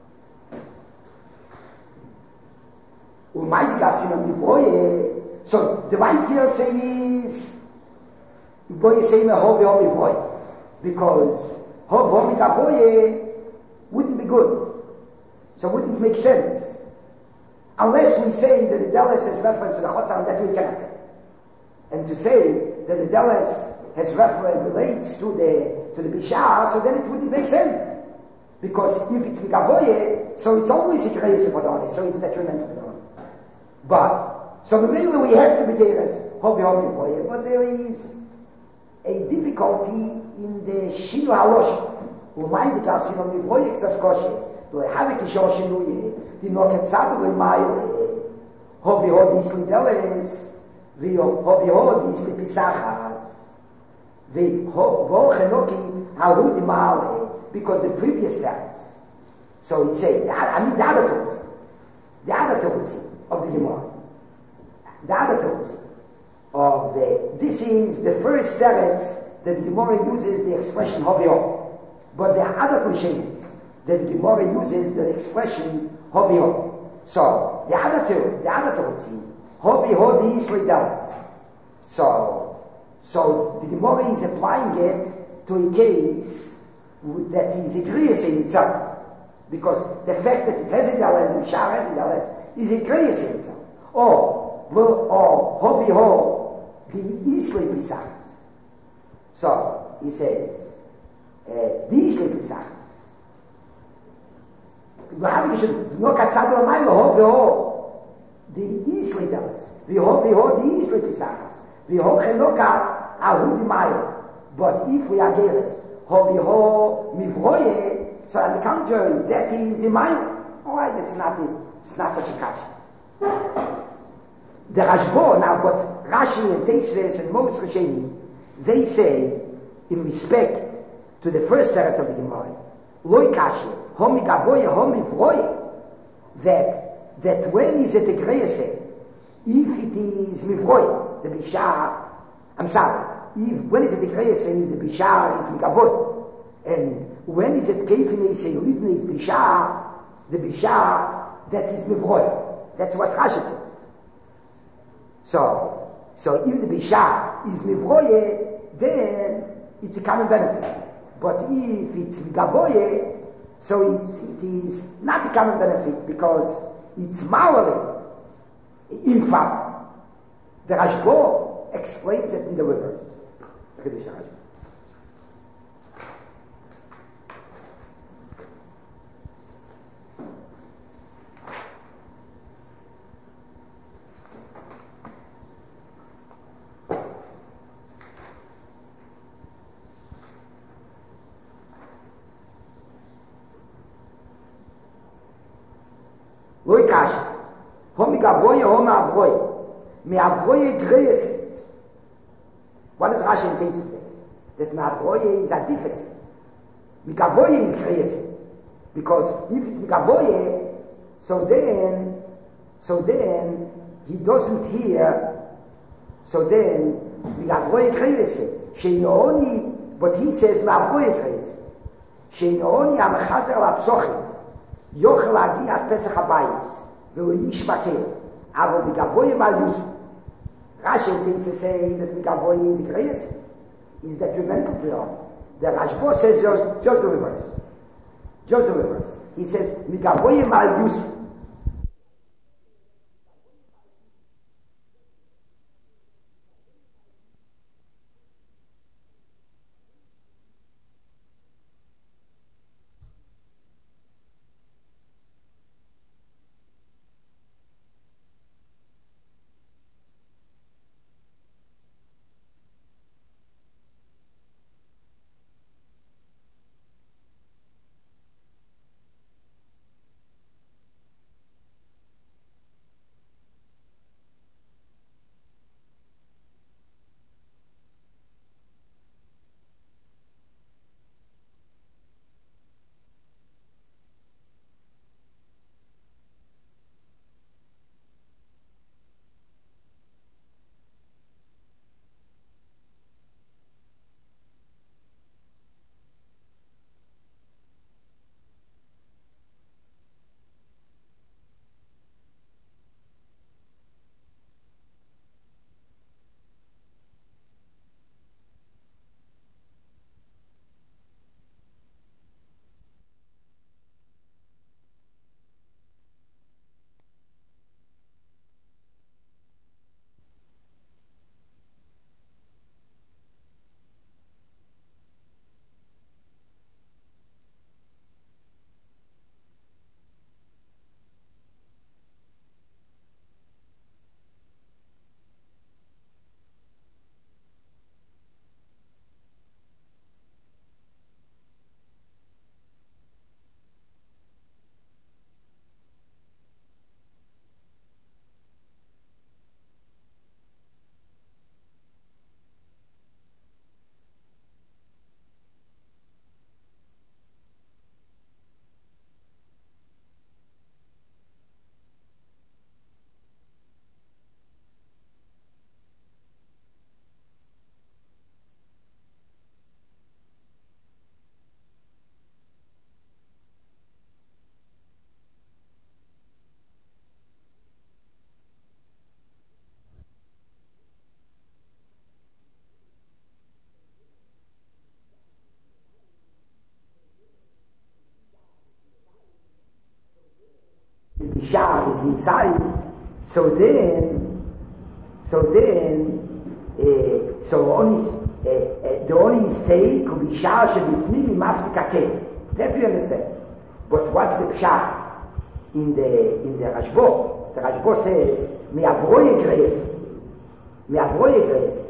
So the right here saying is boy saying hobi boy, because hobi boy wouldn't be good, so it wouldn't make sense unless we say that the delas has reference to the chotzer, and that we cannot say. And to say that the delas has reference relates to the bishar, so then it wouldn't make sense, because if it's mikaboye, so it's always a grace for the honest, so it's detrimental to the honest. But, so the middle we have to be there as hobi boy, but there is a difficulty in the shinu halosh. Umayim the klasim on the boy exas koshe, to have a kishor shinuye, the no ketzadu emayle, hobi lideles, the hobi lipisachas, the hochenoki harudi male, because the previous times. So he said, I mean the other tones of the Gemara. The other tones of this is the first teretz that the Gemara uses the expression hobi. But there are other cliches that the Gemara uses the expression hobi. So the other teretz, hobi is lideles. So the Gemara is applying it to a case that is a kriyas in itself, because the fact that it has a dallas and Bishar has a dallas is a kriyas in itself. Or hobi the easily pisachas. So he says the easily pisachas. No katzad l'maylo the easily dallas. The easily pisachas. The chenoka ahudi maylo. But if we are geras hobi mivroye, so on the contrary, that is a mile. All right, it's not such a kasha. The Rashbo, now what Rashi and Teisves and most Rishonim, they say, in respect to the first teretz of the Gemara, loy kasha, homi gavoye, homi vroye, that when is it a greyase, if it is mivroye, the bishar, when is it a greyase, if the bishar is migavoy, and when is it kefine say livne is bishar, the bishar that is mivroy. That's what Rashi says. So if the bishar is mivroy, then it's a common benefit. But if it's migavoy, so it is not a common benefit because it's mawali. In fact, the Rashbo explains it in the reverse. Loy kasha. Hom gavoye hom avoy. Me avoy grace. What does Rashi intend to say? That me avoy is a deficit. Me gavoye is grace. Because if it's me gavoye, so then he doesn't hear. So then me gavoye grace. Sheinooni, but he says me avoy grace. Sheinooni am chazer la psochim. יוכל להגיע עד פסח הבייס, והוא ישמקר, אבל מגבוי מעליוס. Rashi thinks to say that migavoy is grace, is detrimental to them. The Rashbo says just the reverse. Just the reverse. He says migavoy malus. Bishar is inside, so only the only say could be Bishar shebifnim mafsikake. That we understand. But what's the Pshat in the Rashbo? The Rashbo says mi avroye grace.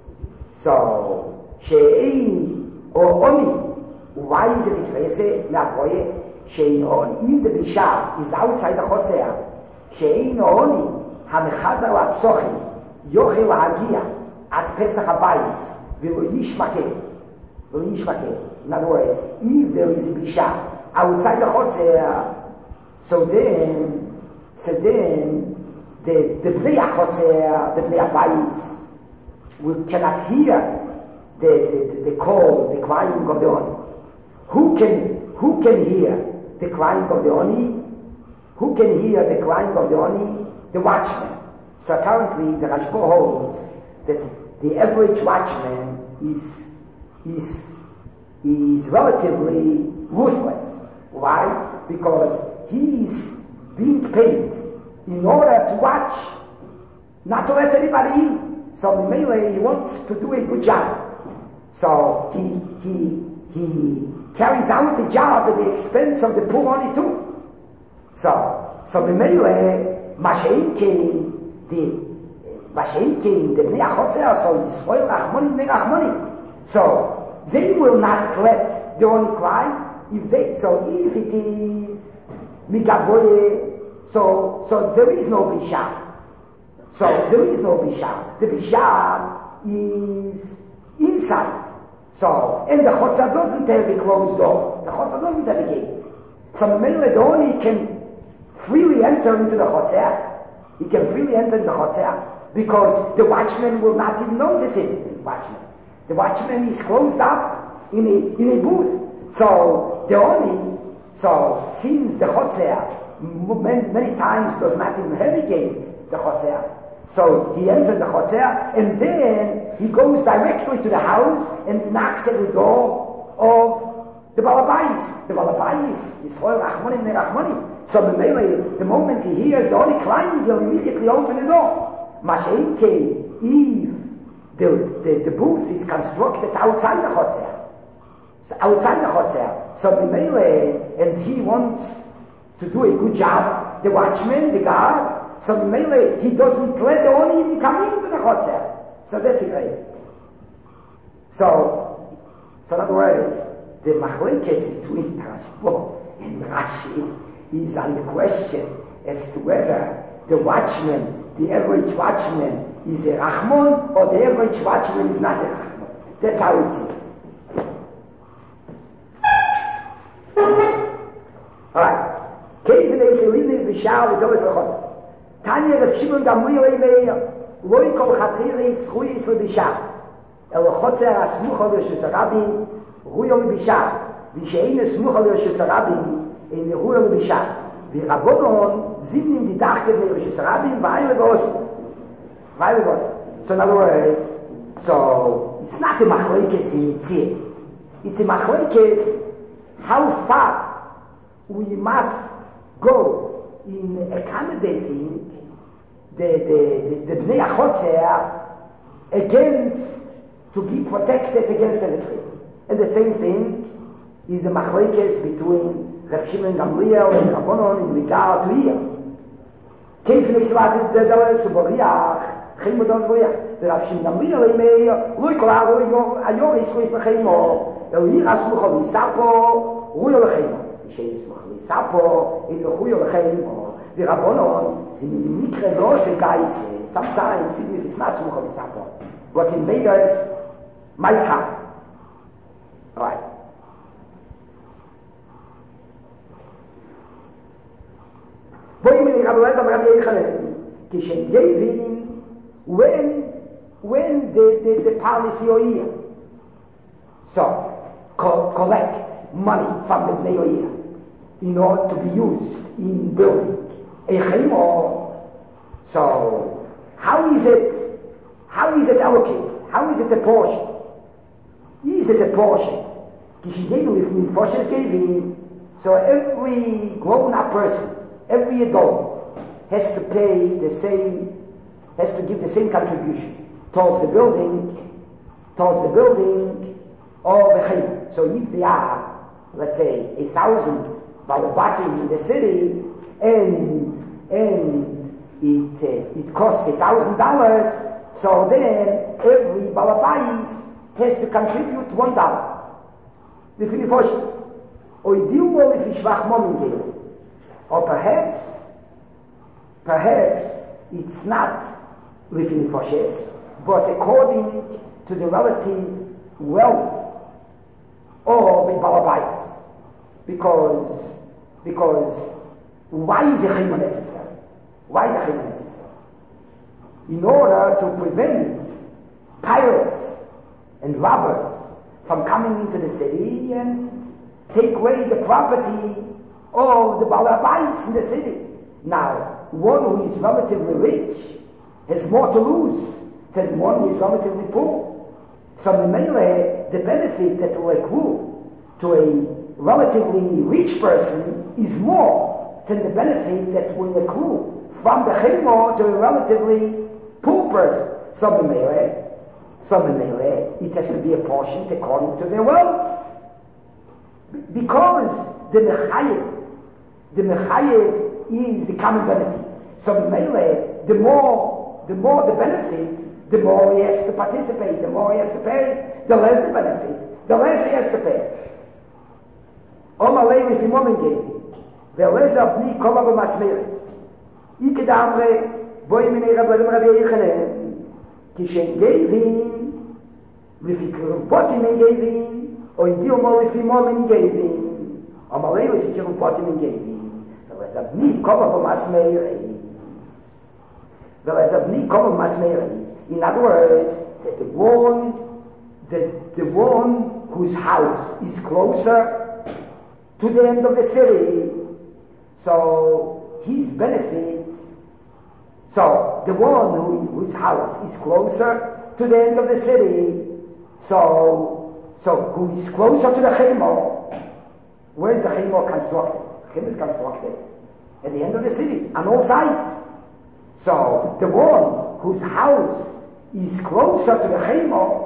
So she'ein or oni. Why is it grace? Mi avroye. She'ein oni. If the Bishar is outside the Chotzer, she'ein oni hamechazar la'psochim yochel la'agia at Pesach habayis v'lo yishmakeh. In other words, if there is a Bishar outside the Chotzer, so then the Bnei HaChotzer, the Bnei HaBayis, we cannot hear the call, the crying of the Oni. Who can hear the crying of the Oni? Who can hear the crying of the Oni? The watchman. So currently the Rashbo holds that the average watchman is relatively ruthless. Why? Because he is being paid in order to watch, not to let anybody in. So mainly he wants to do a good job. So he carries out the job at the expense of the poor money too. So mainly Mashenkin, the Bnei HaChotzer, so Yisrael Rachmanim Bnei Rachmanim. So they will not let the Oni cry. If it is Migavoye, so there is no Bishar. The Bishar is inside. So, and the Chotzer doesn't have a closed door. The Chotzer doesn't have a gate. So Mele the Oni can freely enter into the Chotzer. He can freely enter the Chotzer because the watchman will not even notice it. The watchman is closed up in a booth. So the Oni, since the Chotzer many times does not even have a gate, the Chotzer, so he enters the Chotzer and then he goes directly to the house and knocks at the door of the Balabais. The Balabais is Yisrael Rachmanim Bnei Rachmanim. So the moment he hears the Oni crying, he'll immediately open the door. Masha'inke, if the booth is constructed outside the Chotzer, so Mimele, and he wants to do a good job, the watchman, the guard, so Mimele, he doesn't let the Oni even come into the Chotzer. So that's it. So in other words, the machlekes between Rashbo and Rashi is on the question as to whether the watchman, the average watchman, is a Rachmon or the average watchman is not a Rachmon. That's how it is. Alright. Kevin is a linear Bishar with those Lachot. Tanya Reb Shimon Gamliel Meir, Loi Kol Chatziri Schuyis LeBishar. El Chotzer Asmucha L'Reshus HaRabim, Ruyo LeBishar. V'she'ein Asmucha L'Reshus HaRabim, Ein Ruyo LeBishar. V'Rabbonon Zimnim Didachke L'Reshus HaRabim, V'ayil Legos. So in other words, so it's not a machlekes in Yitzir. It's a machlekes how far we must go in accommodating the Bnei HaChotzer against, to be protected against the Zephyr. And the same thing is the machlekes between Reb Shimon Gamliel and Rabbonon in regard to here. Keif Nisvasit Dedoles Uboriach, Chimodon Uboriach. The Reb Shimon Gamliel Meir, Lui Kolaro Ayor Yisrois Lechemo, El Yiras Luchol Yisapo, Ruyo Lechemo. She's Sapo in the Chuyo Lechemo. The Rabbonon, the Mikre Groshe Geise, sometimes even if it's not Smucha Sapo, but in Vedas might come. Right. When the policy or year, so collect money from the Bnei Oyer in order to be used in building a chemo. So how is it allocated? How is it apportioned? Is it apportioned? So every grown-up person every adult has to pay the same, has to give the same contribution towards the building of the chayim. So if there are, let's say, 1,000 balabatim in the city, and it costs $1,000, so then every balabais has to contribute $1. Wie viel Forsches? Or wie viel Schwachmomen geben. Or perhaps it's not wie viel Forsches, but according to the relative wealth of the balabais. Because why is a chayma necessary? Why is a chayma necessary? In order to prevent pirates and robbers from coming into the city and take away the property of the balabais in the city. Now, one who is relatively rich has more to lose than one who is relatively poor. So the benefit that will accrue to a relatively rich person is more than the benefit that will accrue from the chayma to a relatively poor person. So it has to be apportioned according to their wealth. Because the mechayev is the common benefit. So the more the benefit, the more he has to participate, the more he has to pay, the less the benefit, the less he has to pay. Omalei if you moment gave, the less of me kol ava masmeres. Ike damre, boi mine rabbadim rabbi Yechanan, kishen gevin, לפי קרובותים אין גייבים, או ידיעו מו לפי מומן גייבים, אמרו לפי קרובותים אין גייבים, ולזבני כמה במסמי רעיז. In other words, that the one whose house is closer to the end of the city, so his benefit, so the one whose house is closer to the end of the city, so who is closer to the chayma? Where is the chayma constructed? The chayma is constructed at the end of the city, on all sides. So the one whose house is closer to the chayma,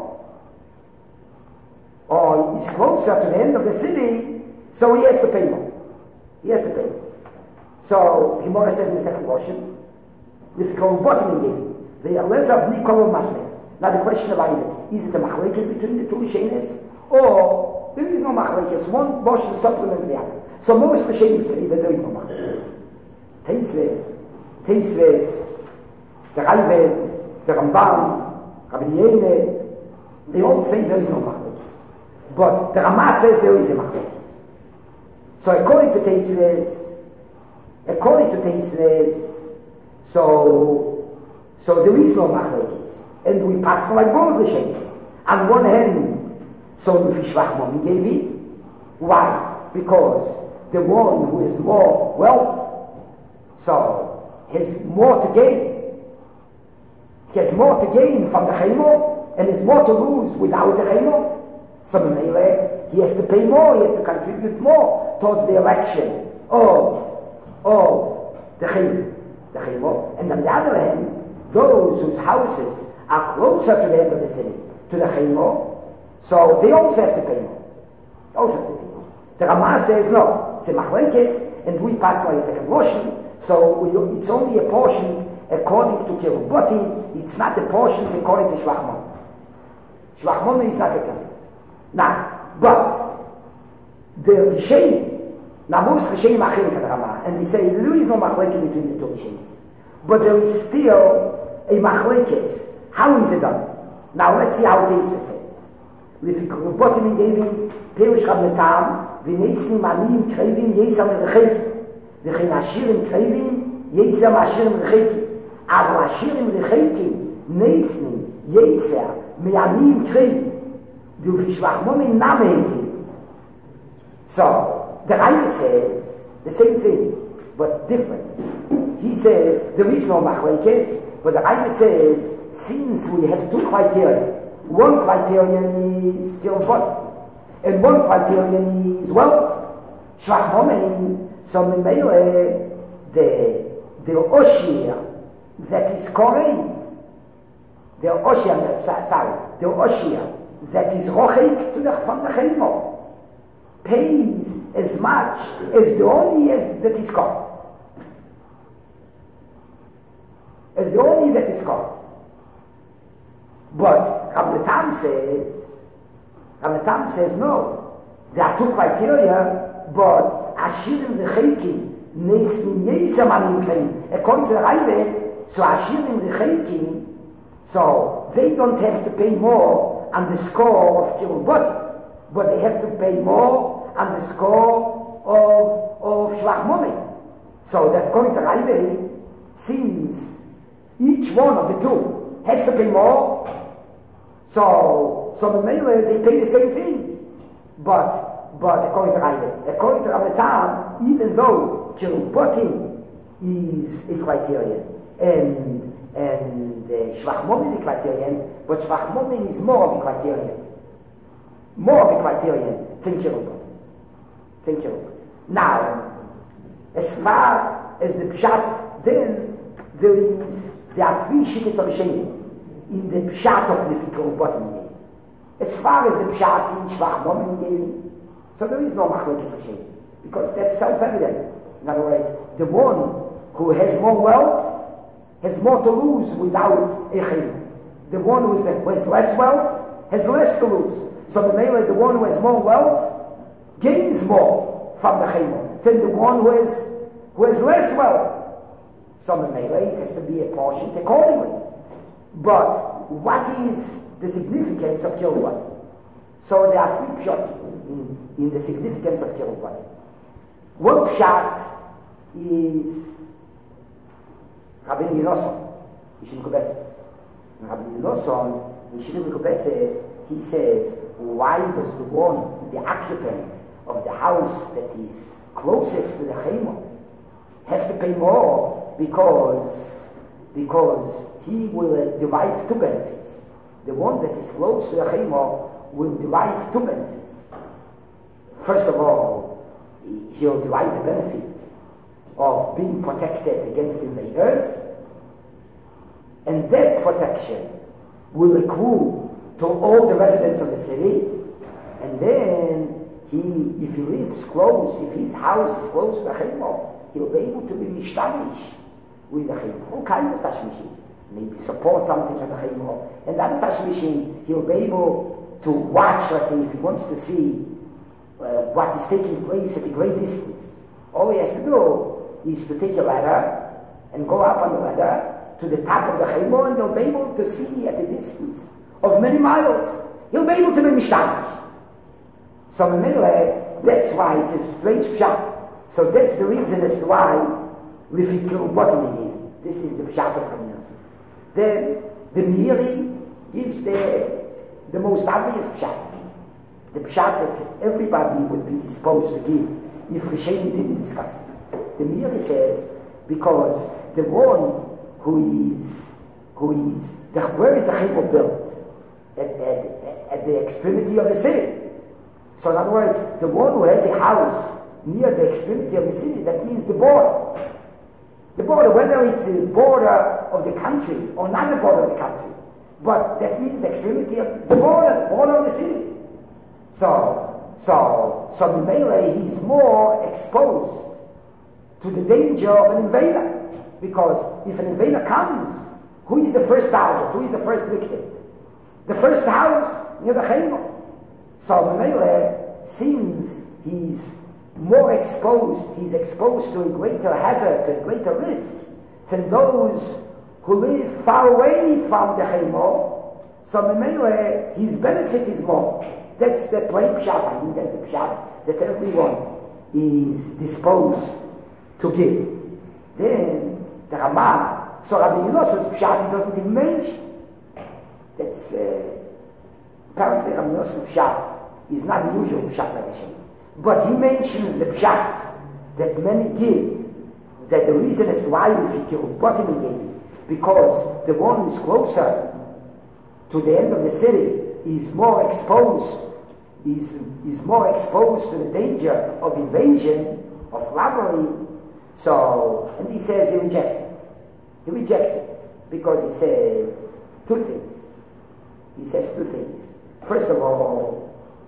or is closer to the end of the city, so he has to pay more. So Gemara says in the second portion, with Korubot in the less of Nikol Masmeh. Now the question arises, is it a machlekes between the two Shenes? Or there is no machlekes, one portion supplements the other. So most Shenes say that there is no machlekes. Teisves, the Ralbet, the Ramban, Rabbi Yene, they all say there is no machlekes. But the Ramah says there is a machlekes. So according to Teisves, so there is no machlekes. And we pass like both the Shenes. On one hand, so the Fishvachmon gave it. Why? Because the one who has more wealth, so has more to gain. He has more to gain from the chaymo, and has more to lose without the chaymo. So he has to pay more, he has to contribute more towards the election of the chaymo. And on the other hand, those whose houses are closer to the end of the city, to the chaymo, so they also have to pay more. The Ramah says no, it's a machlekes, and we pass by a second portion, so it's only a portion according to Kerubotim, it's not a portion according to Shvachmon. Shvachmon is not a cousin. Now, but the Rishenim, now most Rishenim achim to the Ramah, and we say there is no machlekes between the two Rishenim, but there is still a machlekes. How is it done? Now let's see how this says. Lefi Kerubotim in Gevin, Perush Rab Netam, v'neitznim aniyim krevim yesam rechevim, v'chein ashirim krevim yesam ashirim rechevim. Aber ashirim rechevim neitznim yesam me'aniyim krevim, v'shvachmon in namehevim. So the Rambam says the same thing, but different. He says there is no machlekes, but the Rambam says since we have two criteria, one criterion is Kerubotim, and one criterion is wealth. Shvachmomen, so Memele, the Oshir that is Korean, the Oshir that is Rochik from the Chemo pays as much as the only that is called. As the only that is called. But Rabbi Tam says no. There are two criteria, but Ashirim Rechekim according to the Raive, so Ashirim Rechekim, so they don't have to pay more on the score of Kirubot, but they have to pay more on the score of Shvach Momei. So that according to Raive, since each one of the two has to pay more, so the Mele, they pay the same thing. But according to Raive, according to Rabbi Tam, even though Kirubotim is a criterion, and Shvach Momei is a criterion, but Shvach Momei is more of a criterion. More of a criterion than Kirubotim. Now, as far as the Pshat, then there are three shikets of Hashem in the Pshat of the Kirubotim. As far as the Pshat in Shvach Momei, so there is no Machlokes Hashem, because that's self-evident. In other words, the one who has more wealth has more to lose without Echim. The one who has less wealth has less to lose. So the one who has more wealth gains more from the Chemo than the one who has less wealth. So it has to be apportioned accordingly. But what is the significance of Kirubat? So there are three pshat in the significance of Kirubat. One pshat is Rabbi Yonosson, Yeshiva Kubetzes. Rabbi Yonosson, Yeshiva Kubetzes, he says, why does the one, the occupant of the house that is closest to the Chemo, have to pay more? Because he will derive two benefits. The one that is close to the Chemo will derive two benefits. First of all, he'll derive the benefit of being protected against invaders, and that protection will accrue to all the residents of the city, and then if he lives close, if his house is close to the Chemo, he'll be able to be mishtamish with the Chemo. All kinds of tashmishim. Maybe support something from the Chemo. And that tashmishim, he'll be able to watch, let's say, if he wants to see what is taking place at a great distance. All he has to do is to take a ladder and go up on the ladder to the top of the Chemo, and he'll be able to see at a distance of many miles. He'll be able to be mishtamish. So that's why it's a strange pshat. So that's the reason as to why Lifikir bottom. This is the pshat of Rabbi. Then the Meiri gives the most obvious pshat. The pshat that everybody would be disposed to give if Rishonim didn't discuss it. The Meiri says, because the one who is where is the Chemo built? At the extremity of the city. So in other words, the one who has a house near the extremity of the city, that means the border. The border, whether it's the border of the country or not the border of the country, but that means the extremity of the border of the city. So the Melee, he's more exposed to the danger of an invader. Because if an invader comes, who is the first target? Who is the first victim? The first house near the Chemo. So the Melee, since he's more exposed, he's exposed to a greater hazard, to a greater risk than those who live far away from the Chemo. So the Melee, his benefit is more. That's the plain pshat. I mean, that's the pshat that everyone is disposed to give. Then the Ramah, so Rabbi Yonoson's pshat, he doesn't even mention. That's apparently Rabbi Yonoson's pshat is not the usual pshat like Hashem. But he mentions the pshat that many give, that the reason as to why we fikir bottom gave, because the one who's closer to the end of the city is more exposed, is more exposed to the danger of invasion, of robbery. So, and he says he rejects it. He rejects it because he says two things. He says two things. First of all,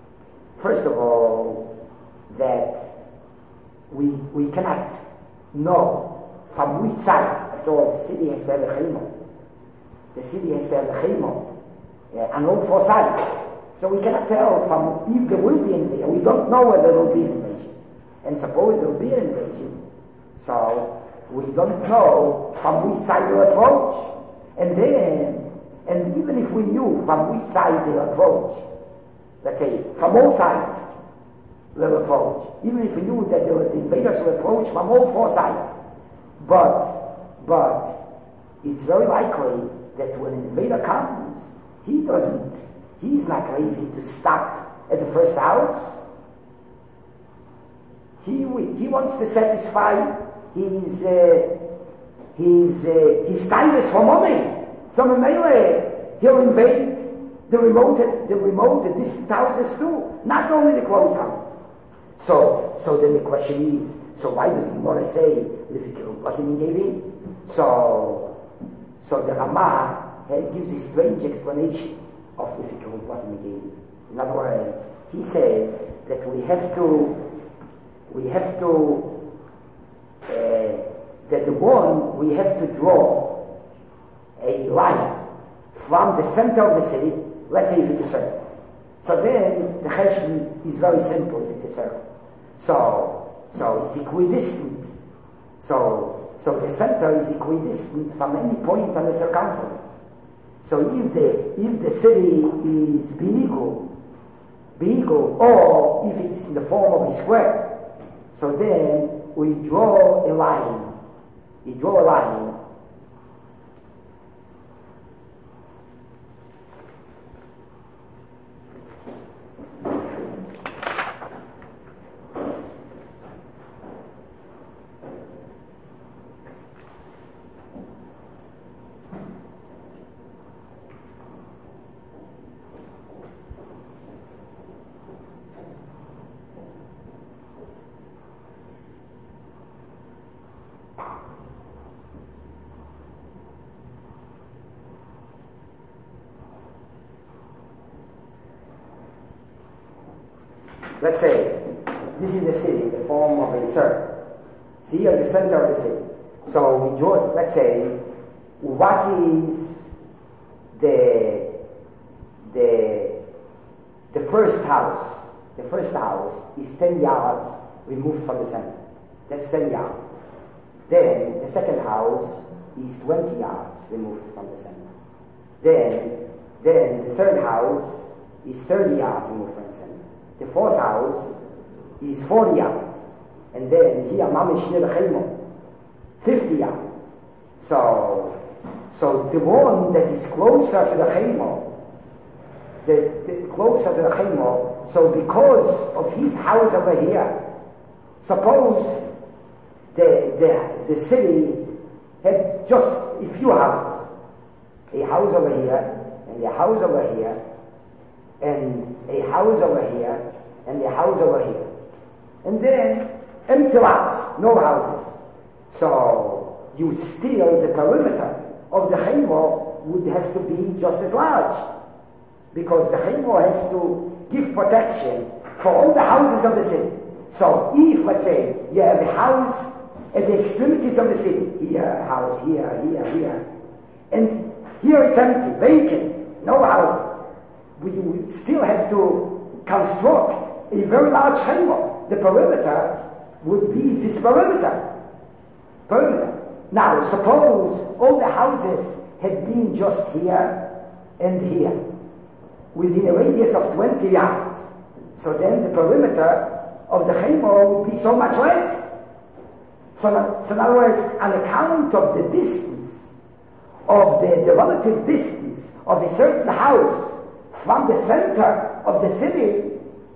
that we cannot know from which side. After all, the city has to have a chemo. The city has to have a chemo on all four sides. So we cannot tell from if there will be an invasion. We don't know whether there will be an invasion. And suppose there will be an invasion. So we don't know from which side they'll approach. And even if we knew from which side they'll approach, let's say from all sides they'll approach, even if we knew that the invaders will approach from all four sides, but it's very likely that when an invader comes, he's not lazy to stop at the first house. He wants to satisfy his kindness for money. So he'll invade the distant houses too, not only the close houses. So then the question is, so why does the Gemara say what he gave in? So the Rama gives a strange explanation of what he gave in. In other words, he says that we have to draw a line from the center of the city. Let's say if it's a circle. So then the cheshbon is very simple if it's a circle. So it's equidistant. So the center is equidistant from any point on the circumference. So if the city is beagle, or if it's in the form of a square, so then we draw a line. Let's say this is the city in the form of a circle. See, at the center of the city. So we draw, let's say, what is the first house? The first house is 10 yards removed from the center. That's 10 yards. Then the second house is 20 yards removed from the center. Then the third house is 30 yards removed from the center. The fourth house is 40 yards. And then here, mamish near the chemo, 50 yards. So the one that is closer to the chemo, the closer to the chemo, so because of his house over here, suppose the city had just a few houses, a house over here, and a house over here, and a house over here, and a house over here. And then empty lots, no houses. So you still, the perimeter of the chemo would have to be just as large, because the chemo has to give protection for all the houses of the city. So if, let's say, you have a house at the extremities of the city, here a house, here, and here it's empty, vacant, no houses, we would still have to construct a very large chemo. The perimeter would be this perimeter. Now, suppose all the houses had been just here and here, within a radius of 20 yards. So then the perimeter of the chemo would be so much less. So in other words, on account of the distance, of the relative distance of a certain house from the center of the city,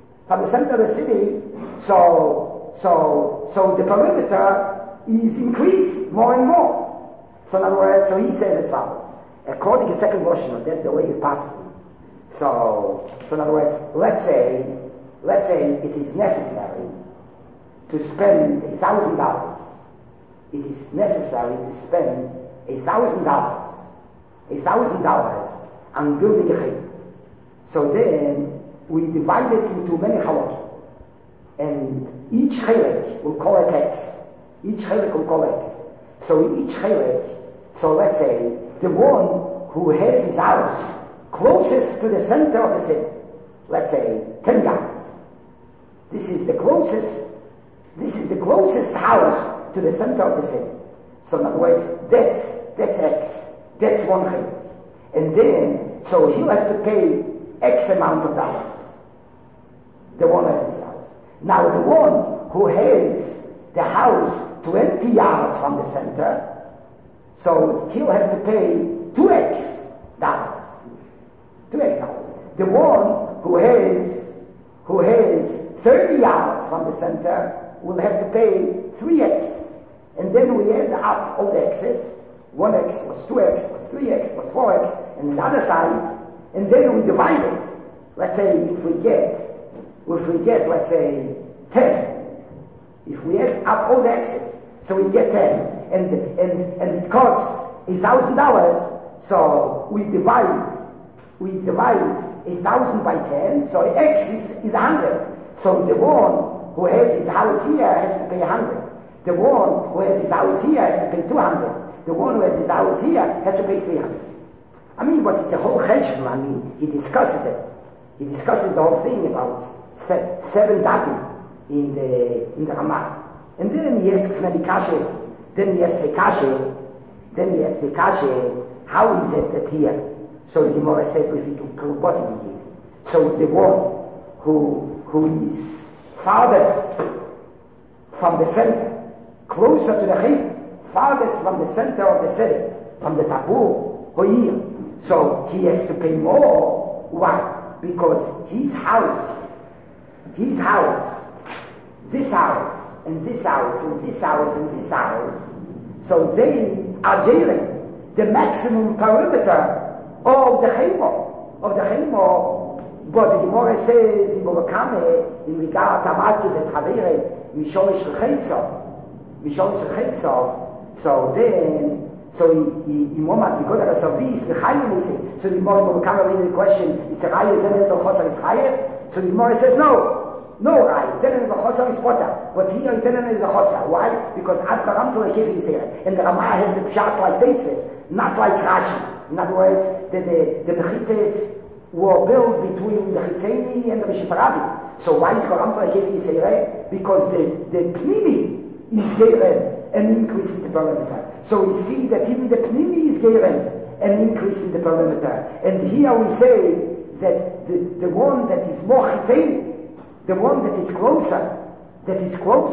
so the perimeter is increased more and more. So in other words, so he says as follows. According to second Roshna, that's the way it passes. So in other words, let's say it is necessary to spend $1,000 it is necessary to spend $1,000 on building a chayv. So then we divide it into many chalakim. And each chelek will call it X. Each chelek will call X. So each chelek, so let's say, the one who has his house closest to the center of the city, let's say 10 yards. This is the closest house to the center of the city. So in other words, that's X. That's one chelek. And then, so he'll have to pay X amount of dollars. The one has his house. Now the one who has the house 20 yards from the center, so he'll have to pay 2x dollars. 2x dollars. The one who has 30 yards from the center will have to pay 3x. And then we add up all the x's. 1x plus 2x plus 3x plus 4x, and the other side, and then we divide it. Let's say if we get, let's say, 10. If we add up all the x's, so we get 10. And it costs $1,000, so we divide 1,000 by 10, so x is 100. So the one who has his house here has to pay 100. The one who has his house here has to pay 200. The one who has his house here has to pay 300. I mean, but it's a whole cheshbon. I mean, he discusses it. He discusses the whole thing about 7 dakim in the Ramah. And then he asks many kashas. Then he asks the kasha, how is it that here? So the Gemara says, if you do bottom here. So the one who is farthest from the center, closer to the chayv, farthest from the center of the city, from the tabur, ho'ir. So he has to pay more. Why? Because his house, this house, and this house, and this house, and this house, so they are jailing the maximum perimeter of the chaymo. But the Gemara says in Bobakame, in regard to Amaki des Havere, Mishorish L'Cheitzo, so he moment because there are service the Chayyim. So the Gemara Bobakame raised the question, it's a Raya Zenen Zel Chosar is Chayyim? So the Gemara says no Raya, Zenen Zel Chosar is Potter, but here Zenen is a Chosar. Why? Because Ad Karam to Rekev Yisrael, and the Ramah has the Pshat like this, not like Rashi. In other words, the Mechitzes were built between the Chitzeni and the Mishisarabi. So why is Karam to Rekev Yisrael? Because the Pnimi is given an increase in the perimeter. So we see that even the Pnimi is given an increase in the perimeter. And here we say that the one that is more Chitzeni, the one that is closer to the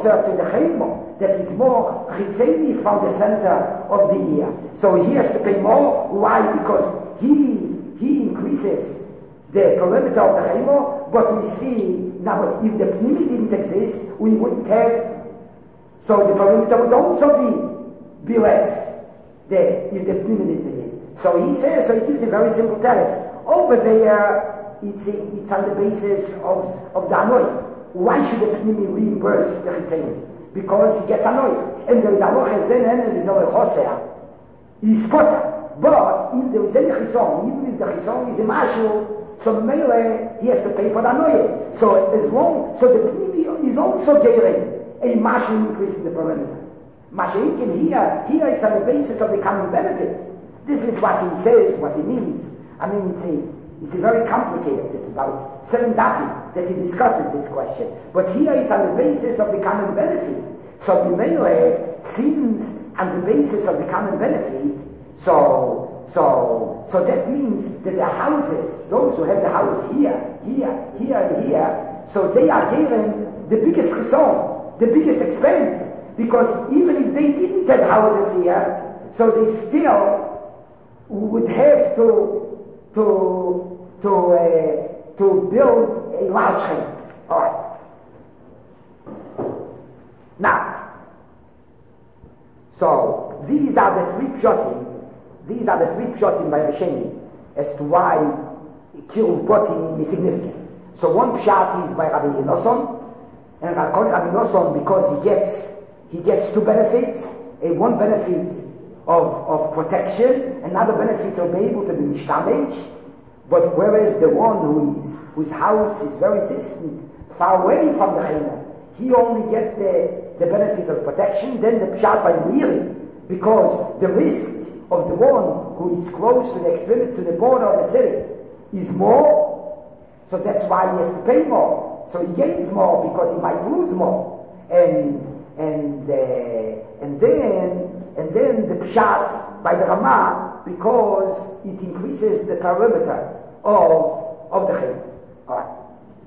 Chaymo, that is more Chitzeni from the center of the year. So he has to pay more. Why? Because he increases the perimeter of the Chaymo, but we see, now if the Pnimi didn't exist, we wouldn't have, so the perimeter would also be less if the Pnimi didn't exist. So he says, so he gives a very simple text. Over there, it's on the basis of the Anoy. Why should the Pnimi reimburse the Chitzeni? Because he gets annoyed. And there is Anoy Chezen and there is no Choser. He's potter. But if there is any Chison, even if the Chison is a Mashu, so Mele, he has to pay for the Anoy. So the Pnimi is also getting a Mashu increase in the perimeter. Mashu here it's on the basis of the common benefit. This is what he says, what he means. I mean, it's very complicated. It's about 7 dakim that he discusses this question. But here it's on the basis of the common benefit. So Bimele, since on the basis of the common benefit, so that means that the houses, those who have the house here, and here, so they are given the biggest chison, the biggest expense, because even if they didn't have houses here, so they still would have to build a large home. All right. Now, so these are the 3 pshatim. These are the 3 pshatim by Rasheni as to why Kiruv Botim is significant. So one pshat is by Rabbi Yonason, and Rabbi Yonason because he gets 2 benefits. A one benefit of protection, another benefit of being able to be mishdamaged. But whereas the one whose house is very distant, far away from the chayla, he only gets the benefit of protection. Then the pshat by really, because the risk of the one who is close to the extremity, to the border of the city, is more. So that's why he has to pay more. So he gains more because he might lose more. And then the pshat by the Ramah, because it increases the perimeter of the chayla. All right.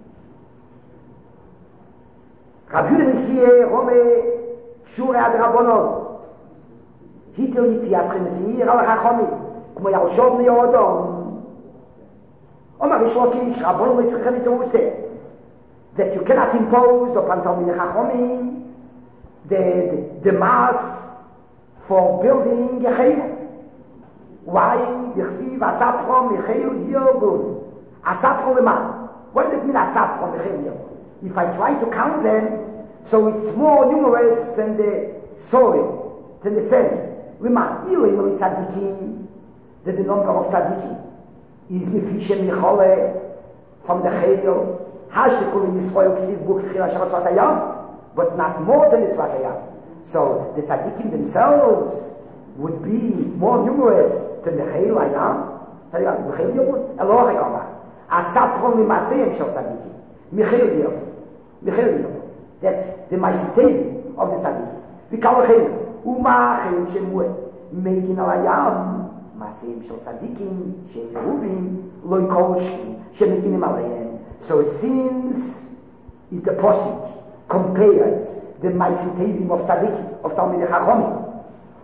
Rabbi Yehuda Messiah, Rome, Shura ad Rabbanon. Hitel Yitzias Chemesir, al Chachomim, כמו ירשוב מיודום. Omar Rish Lakish, Rabbanon Mitzchem Yitowuse, that you cannot impose upon Talmidei Chachomim the mass for building a chayla. Why? Yechsiv Asapchom Michayil Yobun. Asapchom Leman. What does it mean Asapchom Michayil Yobun? If I try to count them, so it's more numerous than the soil, than the sand. Leman. Ilim Tzadikim, that the number of Tzadikim is Nefishe Michole from the chayil. Hashtikul Yisrael Ksiv Buch Chila Shavas Vasayam, but not more than this Vasayam. So the Tzadikim themselves would be more numerous than the chayil Ayam. Tzadikim, Michayil Yobun, Elohe Kama. Asapchom Mimaseyim Shel Tzadikim. Michayil Yobun. That's the Maisitei of the Tzadikim. V'kalachem, Umachem Shemuet, Megin Alayam, Masim Shel Tzadikim, Shem Yerubim, Loi Kolshkim, Shem Meginim Alayem. So since the Posik compares the Maisitei of Tzadikim, of Talmidei Chachomim,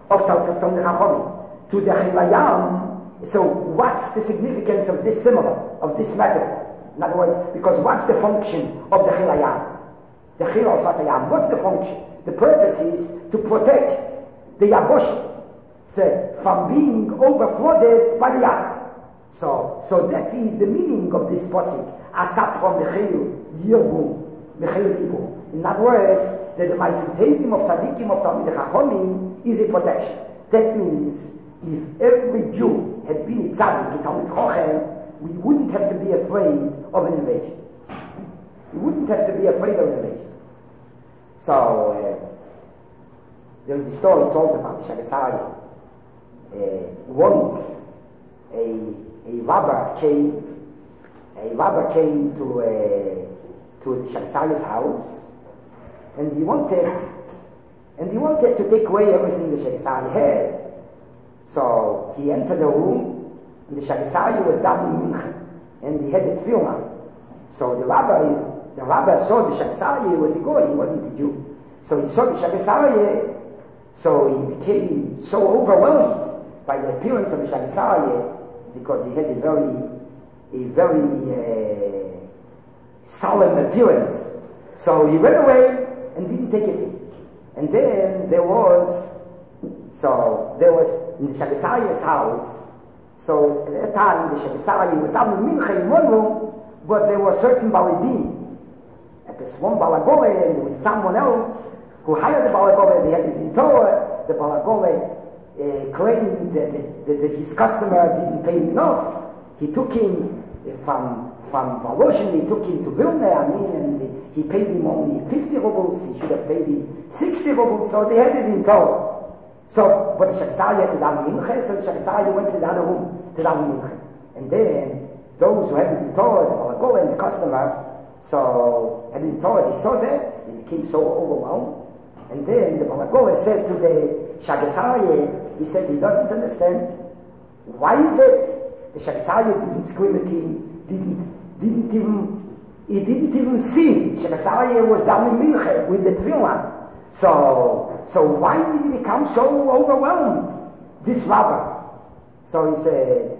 to the Chilayam, so what's the significance of this similar, of this metaphor? In other words, because what's the function of the Chilayam? The Chila of Vasayam, what's the function? The purpose is to protect the Yabosh from being overflooded by the Yam. So that is the meaning of this posik. Asap from Mechayil Yirbu, Mechayil Yirbu. In other words, that the Maisitevim of Tzadikim of Talmidei Chachomim is a protection. That means if every Jew had been a Tzadik, a Talmid Chochem, we wouldn't have to be afraid of an invasion. We wouldn't have to be afraid of an invasion. So, there was a story told about Shagasari. Once, a robber came to Shagasari's house, and he wanted to take away everything the Shagasari had. So, he entered the room, and the Shagasari was davening mincha, and he had the tefillah. So the rabbi saw the Shagasari was a goy, he wasn't a Jew. So he saw the Shagasari, so he became so overwhelmed by the appearance of the Shagasari, because he had a very solemn appearance. So he ran away and didn't take it. And then there was in the Shagasari's house. So at that time, the Shagasari was davening mincha in one room, but there were certain balidim. At this one balagole, and there was someone else who hired the balagole. They had it in Torah. The balagole claimed that his customer didn't pay him enough. He took him from Volozhin, he took him to Vilna, and he paid him only 50 rubles. He should have paid him 60 rubles. So they had it in Torah. So, but the Shagasari had to daven mincha, so the Shagasari went to the other room to daven mincha. And then, those who had been Torah, the Balagol and the customer, so, had been Torah, they saw that, they became so overwhelmed. And then the Balagol said to the Shagasari, he said he doesn't understand, why is it the Shagasari didn't scream at him, he didn't even see. Shagasari was davening mincha with the tefillah. So why did he become so overwhelmed, this rabbi? So he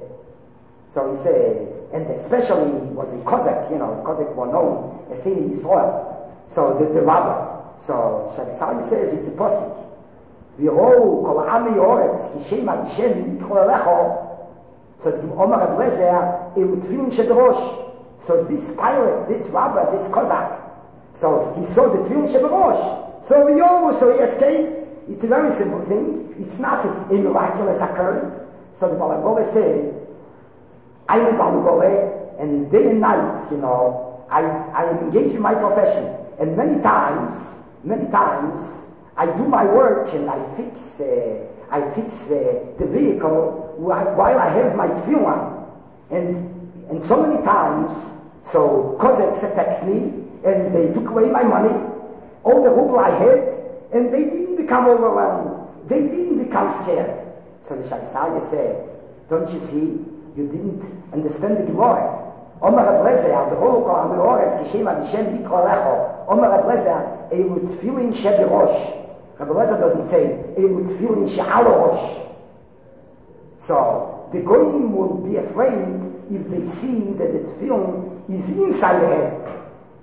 says, and especially he was a Cossack, Cossack were known as seeing Yisrael. So the rabbi, so Shagasari says it's a posik. V'ro kol ha'ami yoretz kishem Hashem yikol alecho. So the Omar Ablezer tefillin shebrosh. So this pirate, this rabbi, this Cossack, so he saw the tefillin shebrosh. So he escaped, It's a very simple thing. It's not a miraculous occurrence. So the Baal HaGoleh said, I'm a Baal HaGoleh, and day and night, I am engaged in my profession. And many times, I do my work and I fix the vehicle while I have my tefillin. And so many times, so Cossacks attacked me, and they took away my money, all the ruble I had, and they didn't become overwhelmed. They didn't become scared. So the Shabbosaya said, don't you see, you didn't understand the Gemara. Omer Reb Lezer, the whole Kol HaMeorez, Kishem HaDishem Mikro Lecho, Omer Reb Lezer, Eilu Tfilin Shebirosh. Reb Lezer doesn't say, Eilu Tfilin She'alosh. So, the Goyim will be afraid if they see that the tefillin is inside the head.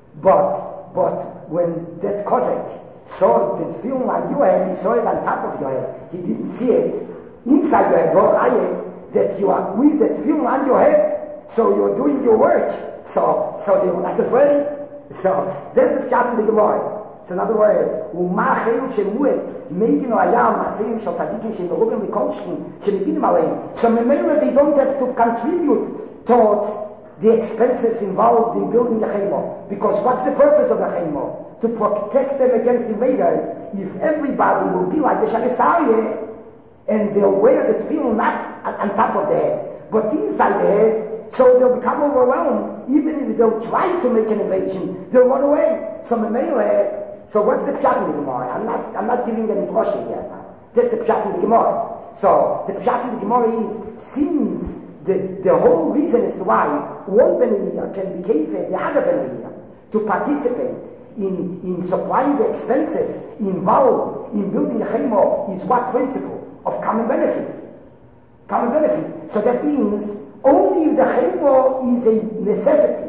But when that Cossack saw the tefillin on your head, he saw it on top of your head. He didn't see it inside your head, that you are with the tefillin on your head. So you're doing your work. So they were not afraid. So that's the pshat in the Gemara. So in other words, ומה החיים שמועד, מייגנו היה המעשים של צדיקים שמרובים לקושקים, שמגינים עליהם. So ממילא they don't have to contribute towards the expenses involved in building the chemo. Because what's the purpose of the chemo? To protect them against invaders. If everybody will be like the Shabbosaya, and they'll wear the tefillin not on top of the head, but inside the head, so they'll become overwhelmed. Even if they'll try to make an invasion, they'll run away. So what's the pshat in the Gemara? I'm not giving any caution here. That's the pshat in the Gemara. So the pshat in the Gemara is, since the whole reason as to why one Benihiyah can be kefir the other Benihiyah to participate in supplying the expenses involved in building a chemo is what principle? Of common benefit. Common benefit. So that means only if the chemo is a necessity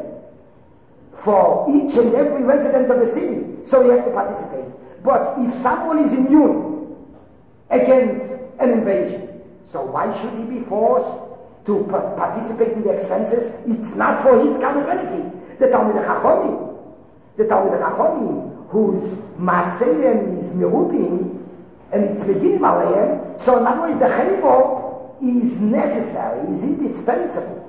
for each and every resident of the city, so he has to participate. But if someone is immune against an invasion, so why should he be forced to participate in the expenses? It's not for his common benefit. The Talmid Chachomim, whose Maaseyem is Merubim, and it's beginning Alayim, so in other words, the chemo is necessary, is indispensable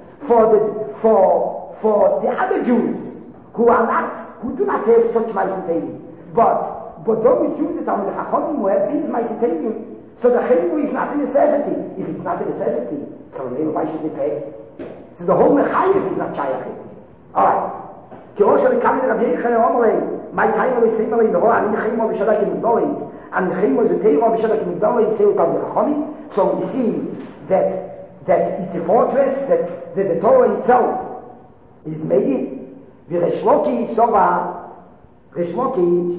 for the other Jews who do not have such Maaseyim. But those Jews that are in the Chachomim who have these Maaseyim, so the chemo is not a necessity. If it's not a necessity, so then why should they pay? So the whole Mechayev is not Shayachim. Alright. כראש הרקם לרבי יחנן אומר לי, מה יחיים עלי סיימה לי נורא, אני חיימו בשדה כמגדולייס, and חיימו זה תירו בשדה כמגדולייס, זה אותם לרחומי. So we see that it's a fortress, that the Torah itself is made it. וריש לוקיש סובה, ריש לוקיש,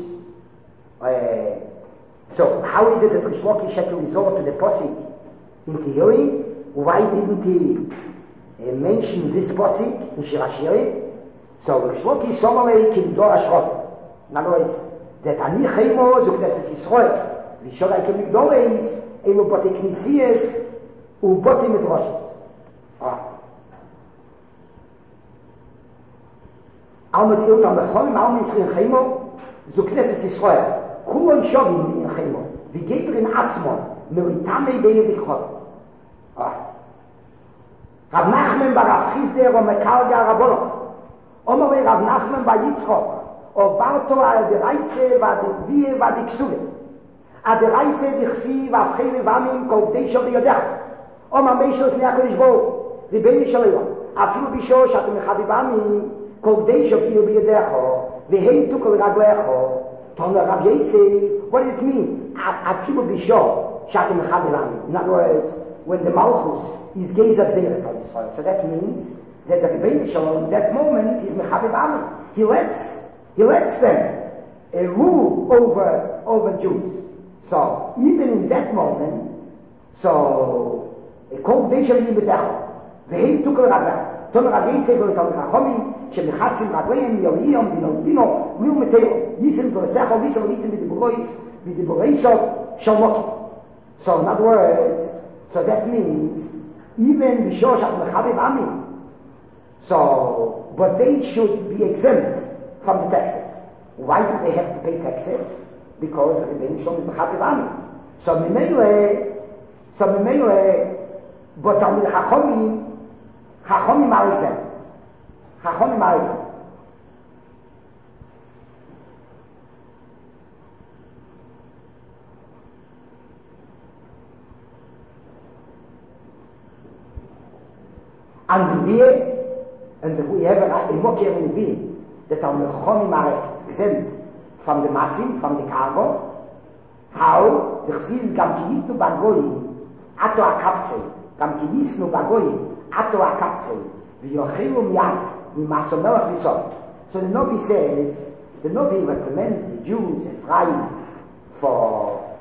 so how is it that Rish Lakish had to resort to the posik in Tehillim? Why didn't he mention this posik in Shir HaShirim? So Rish Lakish Somalei Kimdor Ashrot. In other words, that Ani Chemo Zuk Knesses Yisrael Visholai Kimigdoreis Elu Bote Knisiyas U Bote Midrashis. Alma Di Ilta Mechonim Alma Yitzrin Chemo Zuk Knesses Yisrael Kulon Shovim in Chemo Vigeber in Atzmon Meritamei Be'edik Chol. Rav Nachman Bar Chizder O Mekalga Rabono Omer Rav Nachman Bar Yitzchok O Barto Al De Reise Va De Vie Va De Ksuve A De Reise Dichsi Va Cheme Vamim Kol Deisho B'Yodech Omer Meishos Ne'akodish Bo Ribeni Shalom Afilu Bisho Shatem Chavivamim Kol Deisho B'Yodecho Vehem Tukol Raglecho Tomer Rav Yetze. What does it mean? Afilu Bisho Shatem Chavivamim. In other words, when the Malchus is Gezer Zeres on Israel. So that means that the Rebbeinu Shalom, in that moment, is Mechaviv Amin. He lets them rule over Jews. So even in that moment, so Kol Deisha B'Yodecho Vehem Tukol Raglecho Tomer Rav Yetze V'Otam Chachomim שמחצים רגליהם יוריום דינודינו מיום מטרו ייסם פרסחו ויסם וליתם בדיבורי סוף של מוקי. So in other words, so that means even Bishor Shat Mechaviv Amin, so but they should be exempt from the taxes. Why do they have to pay taxes? Because the Rebbeinu Shalom is Mechaviv Amin. So Mimele, but on the Chachomim are exempt. Chachomim are exempt. And the beer, and we have a mocker in the beer, that on the Chachomim are exempt from the masim, from the cargo. How? The Chsiv gam ki yitnu bagoyim, ato akaptzei, gam ki yisnu bagoyim, ato akaptzei, v'yochelu miyat, mimaso melech v'sot. So the Novi says, the Novi recommends the Jews and Ephraim for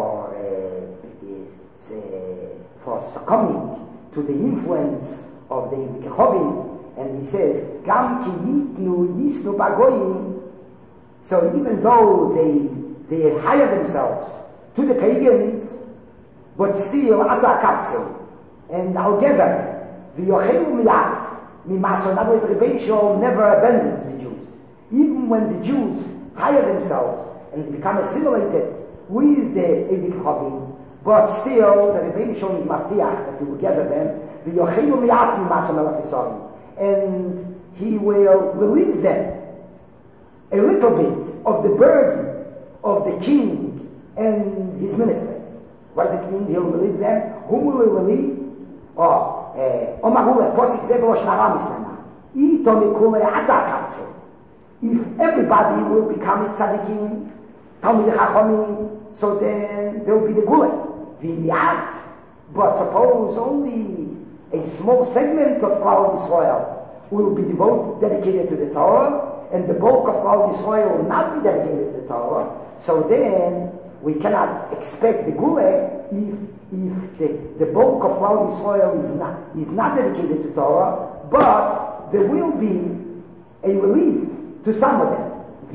succumbing to the influence of the Kechovim, and he says, gam ki yisnu bagoyim. So even though they hire themselves to the pagans, but still ato and altogether v'yochelu miyat mimaso. In other words, the Rebbeinu Shalom never abandons the Jews, even when the Jews hire themselves and become assimilated with the Eidik Chavim, but still the Rebbeinu Shalom is maftiach that he will gather them v'yochelu miyat mimaso melech Yisrael, and he will relieve them a little bit of the burden of the king and his ministers. What does it mean? He'll relieve them. Whom will he relieve? If everybody will become a tzaddikim, Talmidei Chachomim, so then there will be the gule. But suppose only a small segment of Klal Yisrael will be dedicated to the Torah, and the bulk of Klal Yisrael will not be dedicated to the Torah, so then we cannot expect the Gule if the bulk of Klal Yisrael is not dedicated to Torah, but there will be a relief to some of them.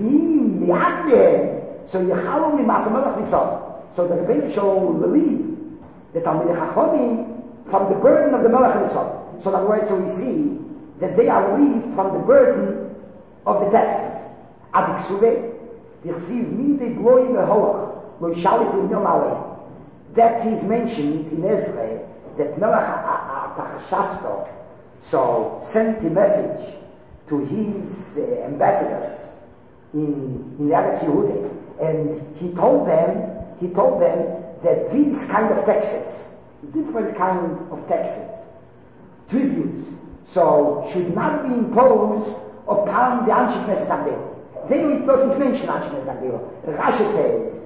So Yechalu mimaso melech v'sot. So the Rebbeinu Shalom will relieve the Talmidei Chachomim from the burden of the Melech v'sot. So in other words, so we see that they are relieved from the burden of the texts. Ad Ksuve, the Chsiv minde gloi vehoach, lo shalik l'nyom alei. That is mentioned in Ezra, that Melech Artachshasta so sent a message to his ambassadors in Eretz Yehuda, and he told them that these kind of taxes, different kind of taxes, tributes, so should not be imposed upon the Anshe Knesset Agdela. There it doesn't mention Anshe Knesset Agdela. Rashi says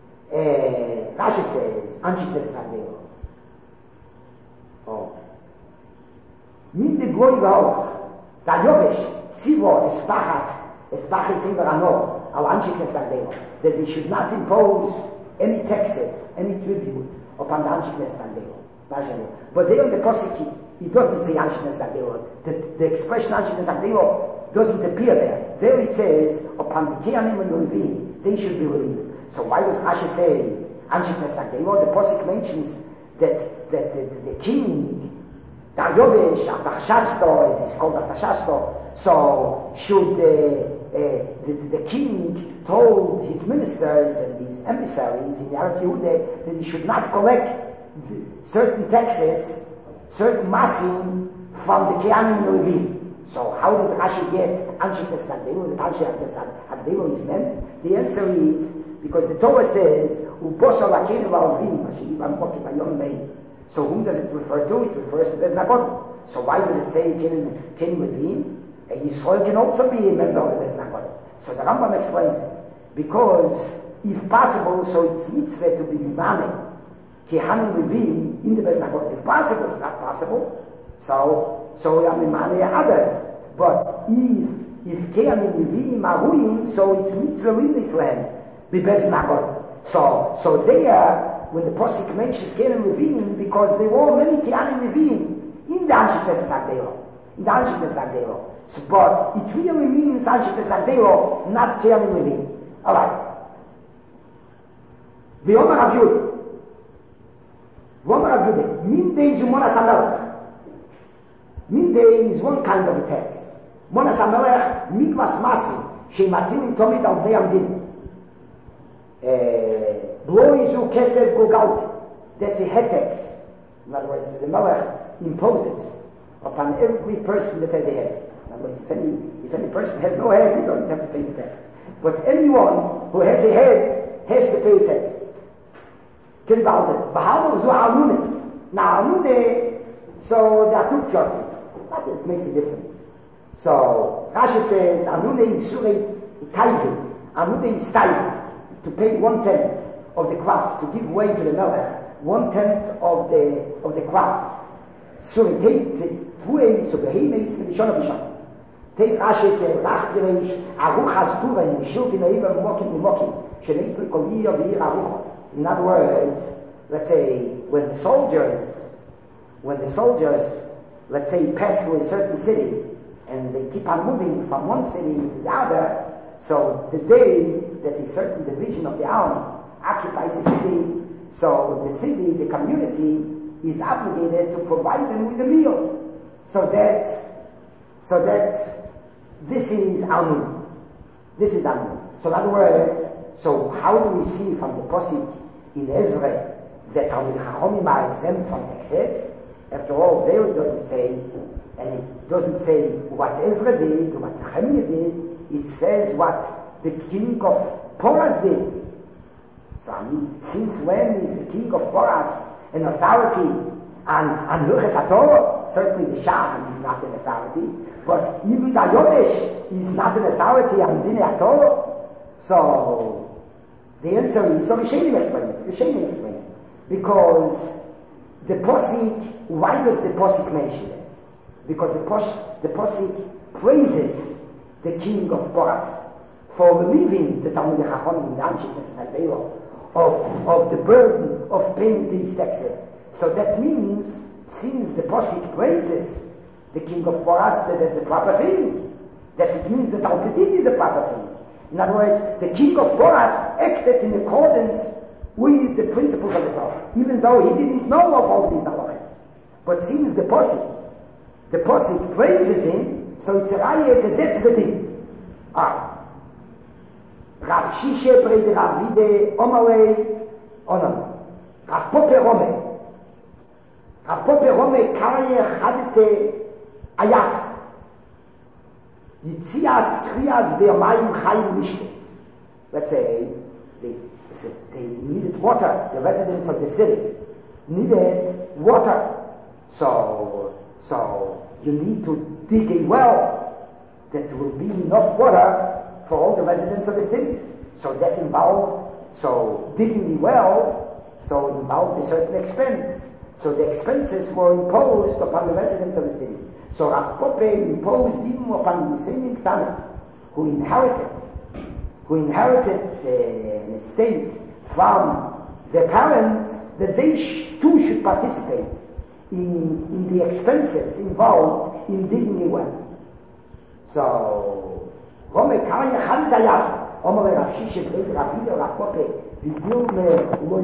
Anshe Knesset Agdela. Oh. Min de Gloi V'Hoch, da Yovesh, Tzivo, Espachas in Verano, al Anshe Knesset Agdela, that they should not impose any taxes, any tribute upon the Anshe Knesset Agdela. But there in the Posiki, it doesn't say Anshe Knesset Agdela. The expression Anshe Knesset Agdela doesn't appear there. There it says, upon the Kehanim and the Levim, they should be relieved. So why does Rashi say Anshe Knesset Agdela? The Posik mentions that the king, Daryovesh, Artachshasta, is called Artachshasta, so should the king told his ministers and his emissaries in Eretz Yehuda that he should not collect certain taxes, certain masim from the Kehanim and the Levim. So how did Rashi get Anshe Knesset Agdela? That Anshe Knesset Agdela is meant? The answer is because the Torah says Uposha Lakeinu V'Alvim Ashiv Amok V'Yom Mei. So whom does it refer to? It refers to Beis Nagot. So why does it say Kehanim Levim? A Yisrael can also be a member of the Beis Nagot. So the Rambam explains it because if possible, so it's mitzvah to be Mimane Kehanim Levim in the Beis Nagot. If possible, if not possible, so we are Mimane others. But if Kehanim Levim are ruim, so it's mitzvah in this land, the Beis Nagot. So there, when the Posik mentions Kehanim Levim, because there were many Kehanim Levim in the Anshe Knesset Agdela. So, but it really means Anshe Knesset Agdela, not Kehanim Levim. Alright. The Omer Rav Yehuda, Min Dei Monas HaMelech. Min Dei is one kind of a tax. Monas HaMelech, Mikvas Masim, Sheimatim Tomid Al Bnei Amdim. Bloizu Kesev Gugalt. That's a hetex. In other words, the Melech imposes upon every person that has a head. In other words, if any person has no head, he doesn't have to pay the tax. But anyone who has a head has to pay tax. Now, Alune, so there are two pshatim. But it makes a difference. So, Rashi says, Alune is surei taivi. Alune is taivi. To pay 1/10 of the crop, to give way to the Melech, 1/10 of the crop. Surei taivi, so behemes, Mishon Abishon. Take Rashi says, Rach Gereish, Aruchas Turen, Shilti Neiva, Mokim, Shenesli Koliyah, V'ir Aruchot. In other words, let's say, when the soldiers, let's say, pass through a certain city, and they keep on moving from one city to the other, so the day that a certain division of the army occupies a city, so the city, the community, is obligated to provide them with a meal. So that's this is Almun. This is Almun. So in other words, so how do we see from the Posik in Ezra that Talmid Chachomim are exempt from taxes? After all, there it doesn't say, and it doesn't say what Ezra did, or what Nehemiah did. It says what the king of Porras did. So I mean, since when is the king of Porras an authority on Hilchos HaTorah? Certainly the Shah is not an authority, but even the Yodesh is not an authority on Dinei HaTorah. So the answer is, so Rishonim explain it. Because the Posik, why does the Posik mention it? Because the Posik praises the king of Porras for relieving the Talmid Chachomim, the Anshiknes and Albeilo, of the burden of paying these taxes. So that means, since the Posik praises the king of Porras, that is the proper thing. That it means that Al-Petit is the proper thing. In other words, the king of Porras acted in accordance with the principles of the Torah, even though he didn't know of all these halachas. But since the Posik praises him, so it's a raya that that's the thing. Rav Shishe prayed Rav Vide Omalei Onam. Rav Pope Rome Karye Chadete Ayas. Yitzias Kriyas Ve'omayim Chayim Nishtes. Let's say they needed water. The residents of the city needed water. So you need to dig a well that will be enough water for all the residents of the city. So that involved, digging the well, involved a certain expense. So the expenses were imposed upon the residents of the city. So Rav Pope imposed even upon the Yisraelim Ktanim, who inherited an estate from their parents, that they too should participate in the expenses involved in digging a well. So, Rome Karye Chantayas, Omar Rav Shishe Breit Ravide Rav Pope, Vidilme lo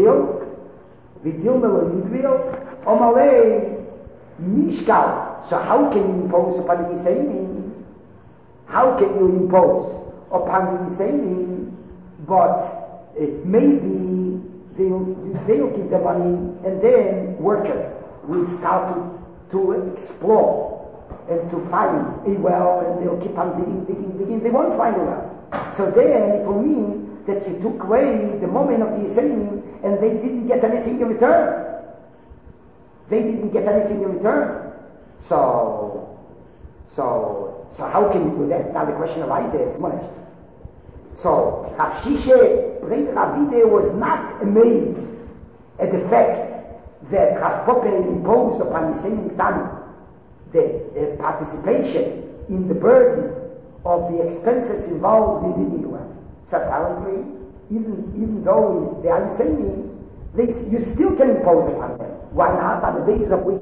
Midvil, Omalei Mishkal. So how can you impose upon the Yisraelim? How can you impose upon the Yisraelim? But maybe they'll give the money, and then workers will start to explore and to find a well, and they'll keep on digging. They won't find a well. So then it will mean that you took away the moment of the Yisraelim, and they didn't get anything in return. So how can you do that? Now the question arises, Monesh. So Rav Shishe Breit Ravide was not amazed at the fact that Rav Pope imposed upon the same Ktanim the participation in the burden of the expenses involved in digging the well. So apparently, even though they are Yisraelim, you still can impose upon them. Why not? On the basis of which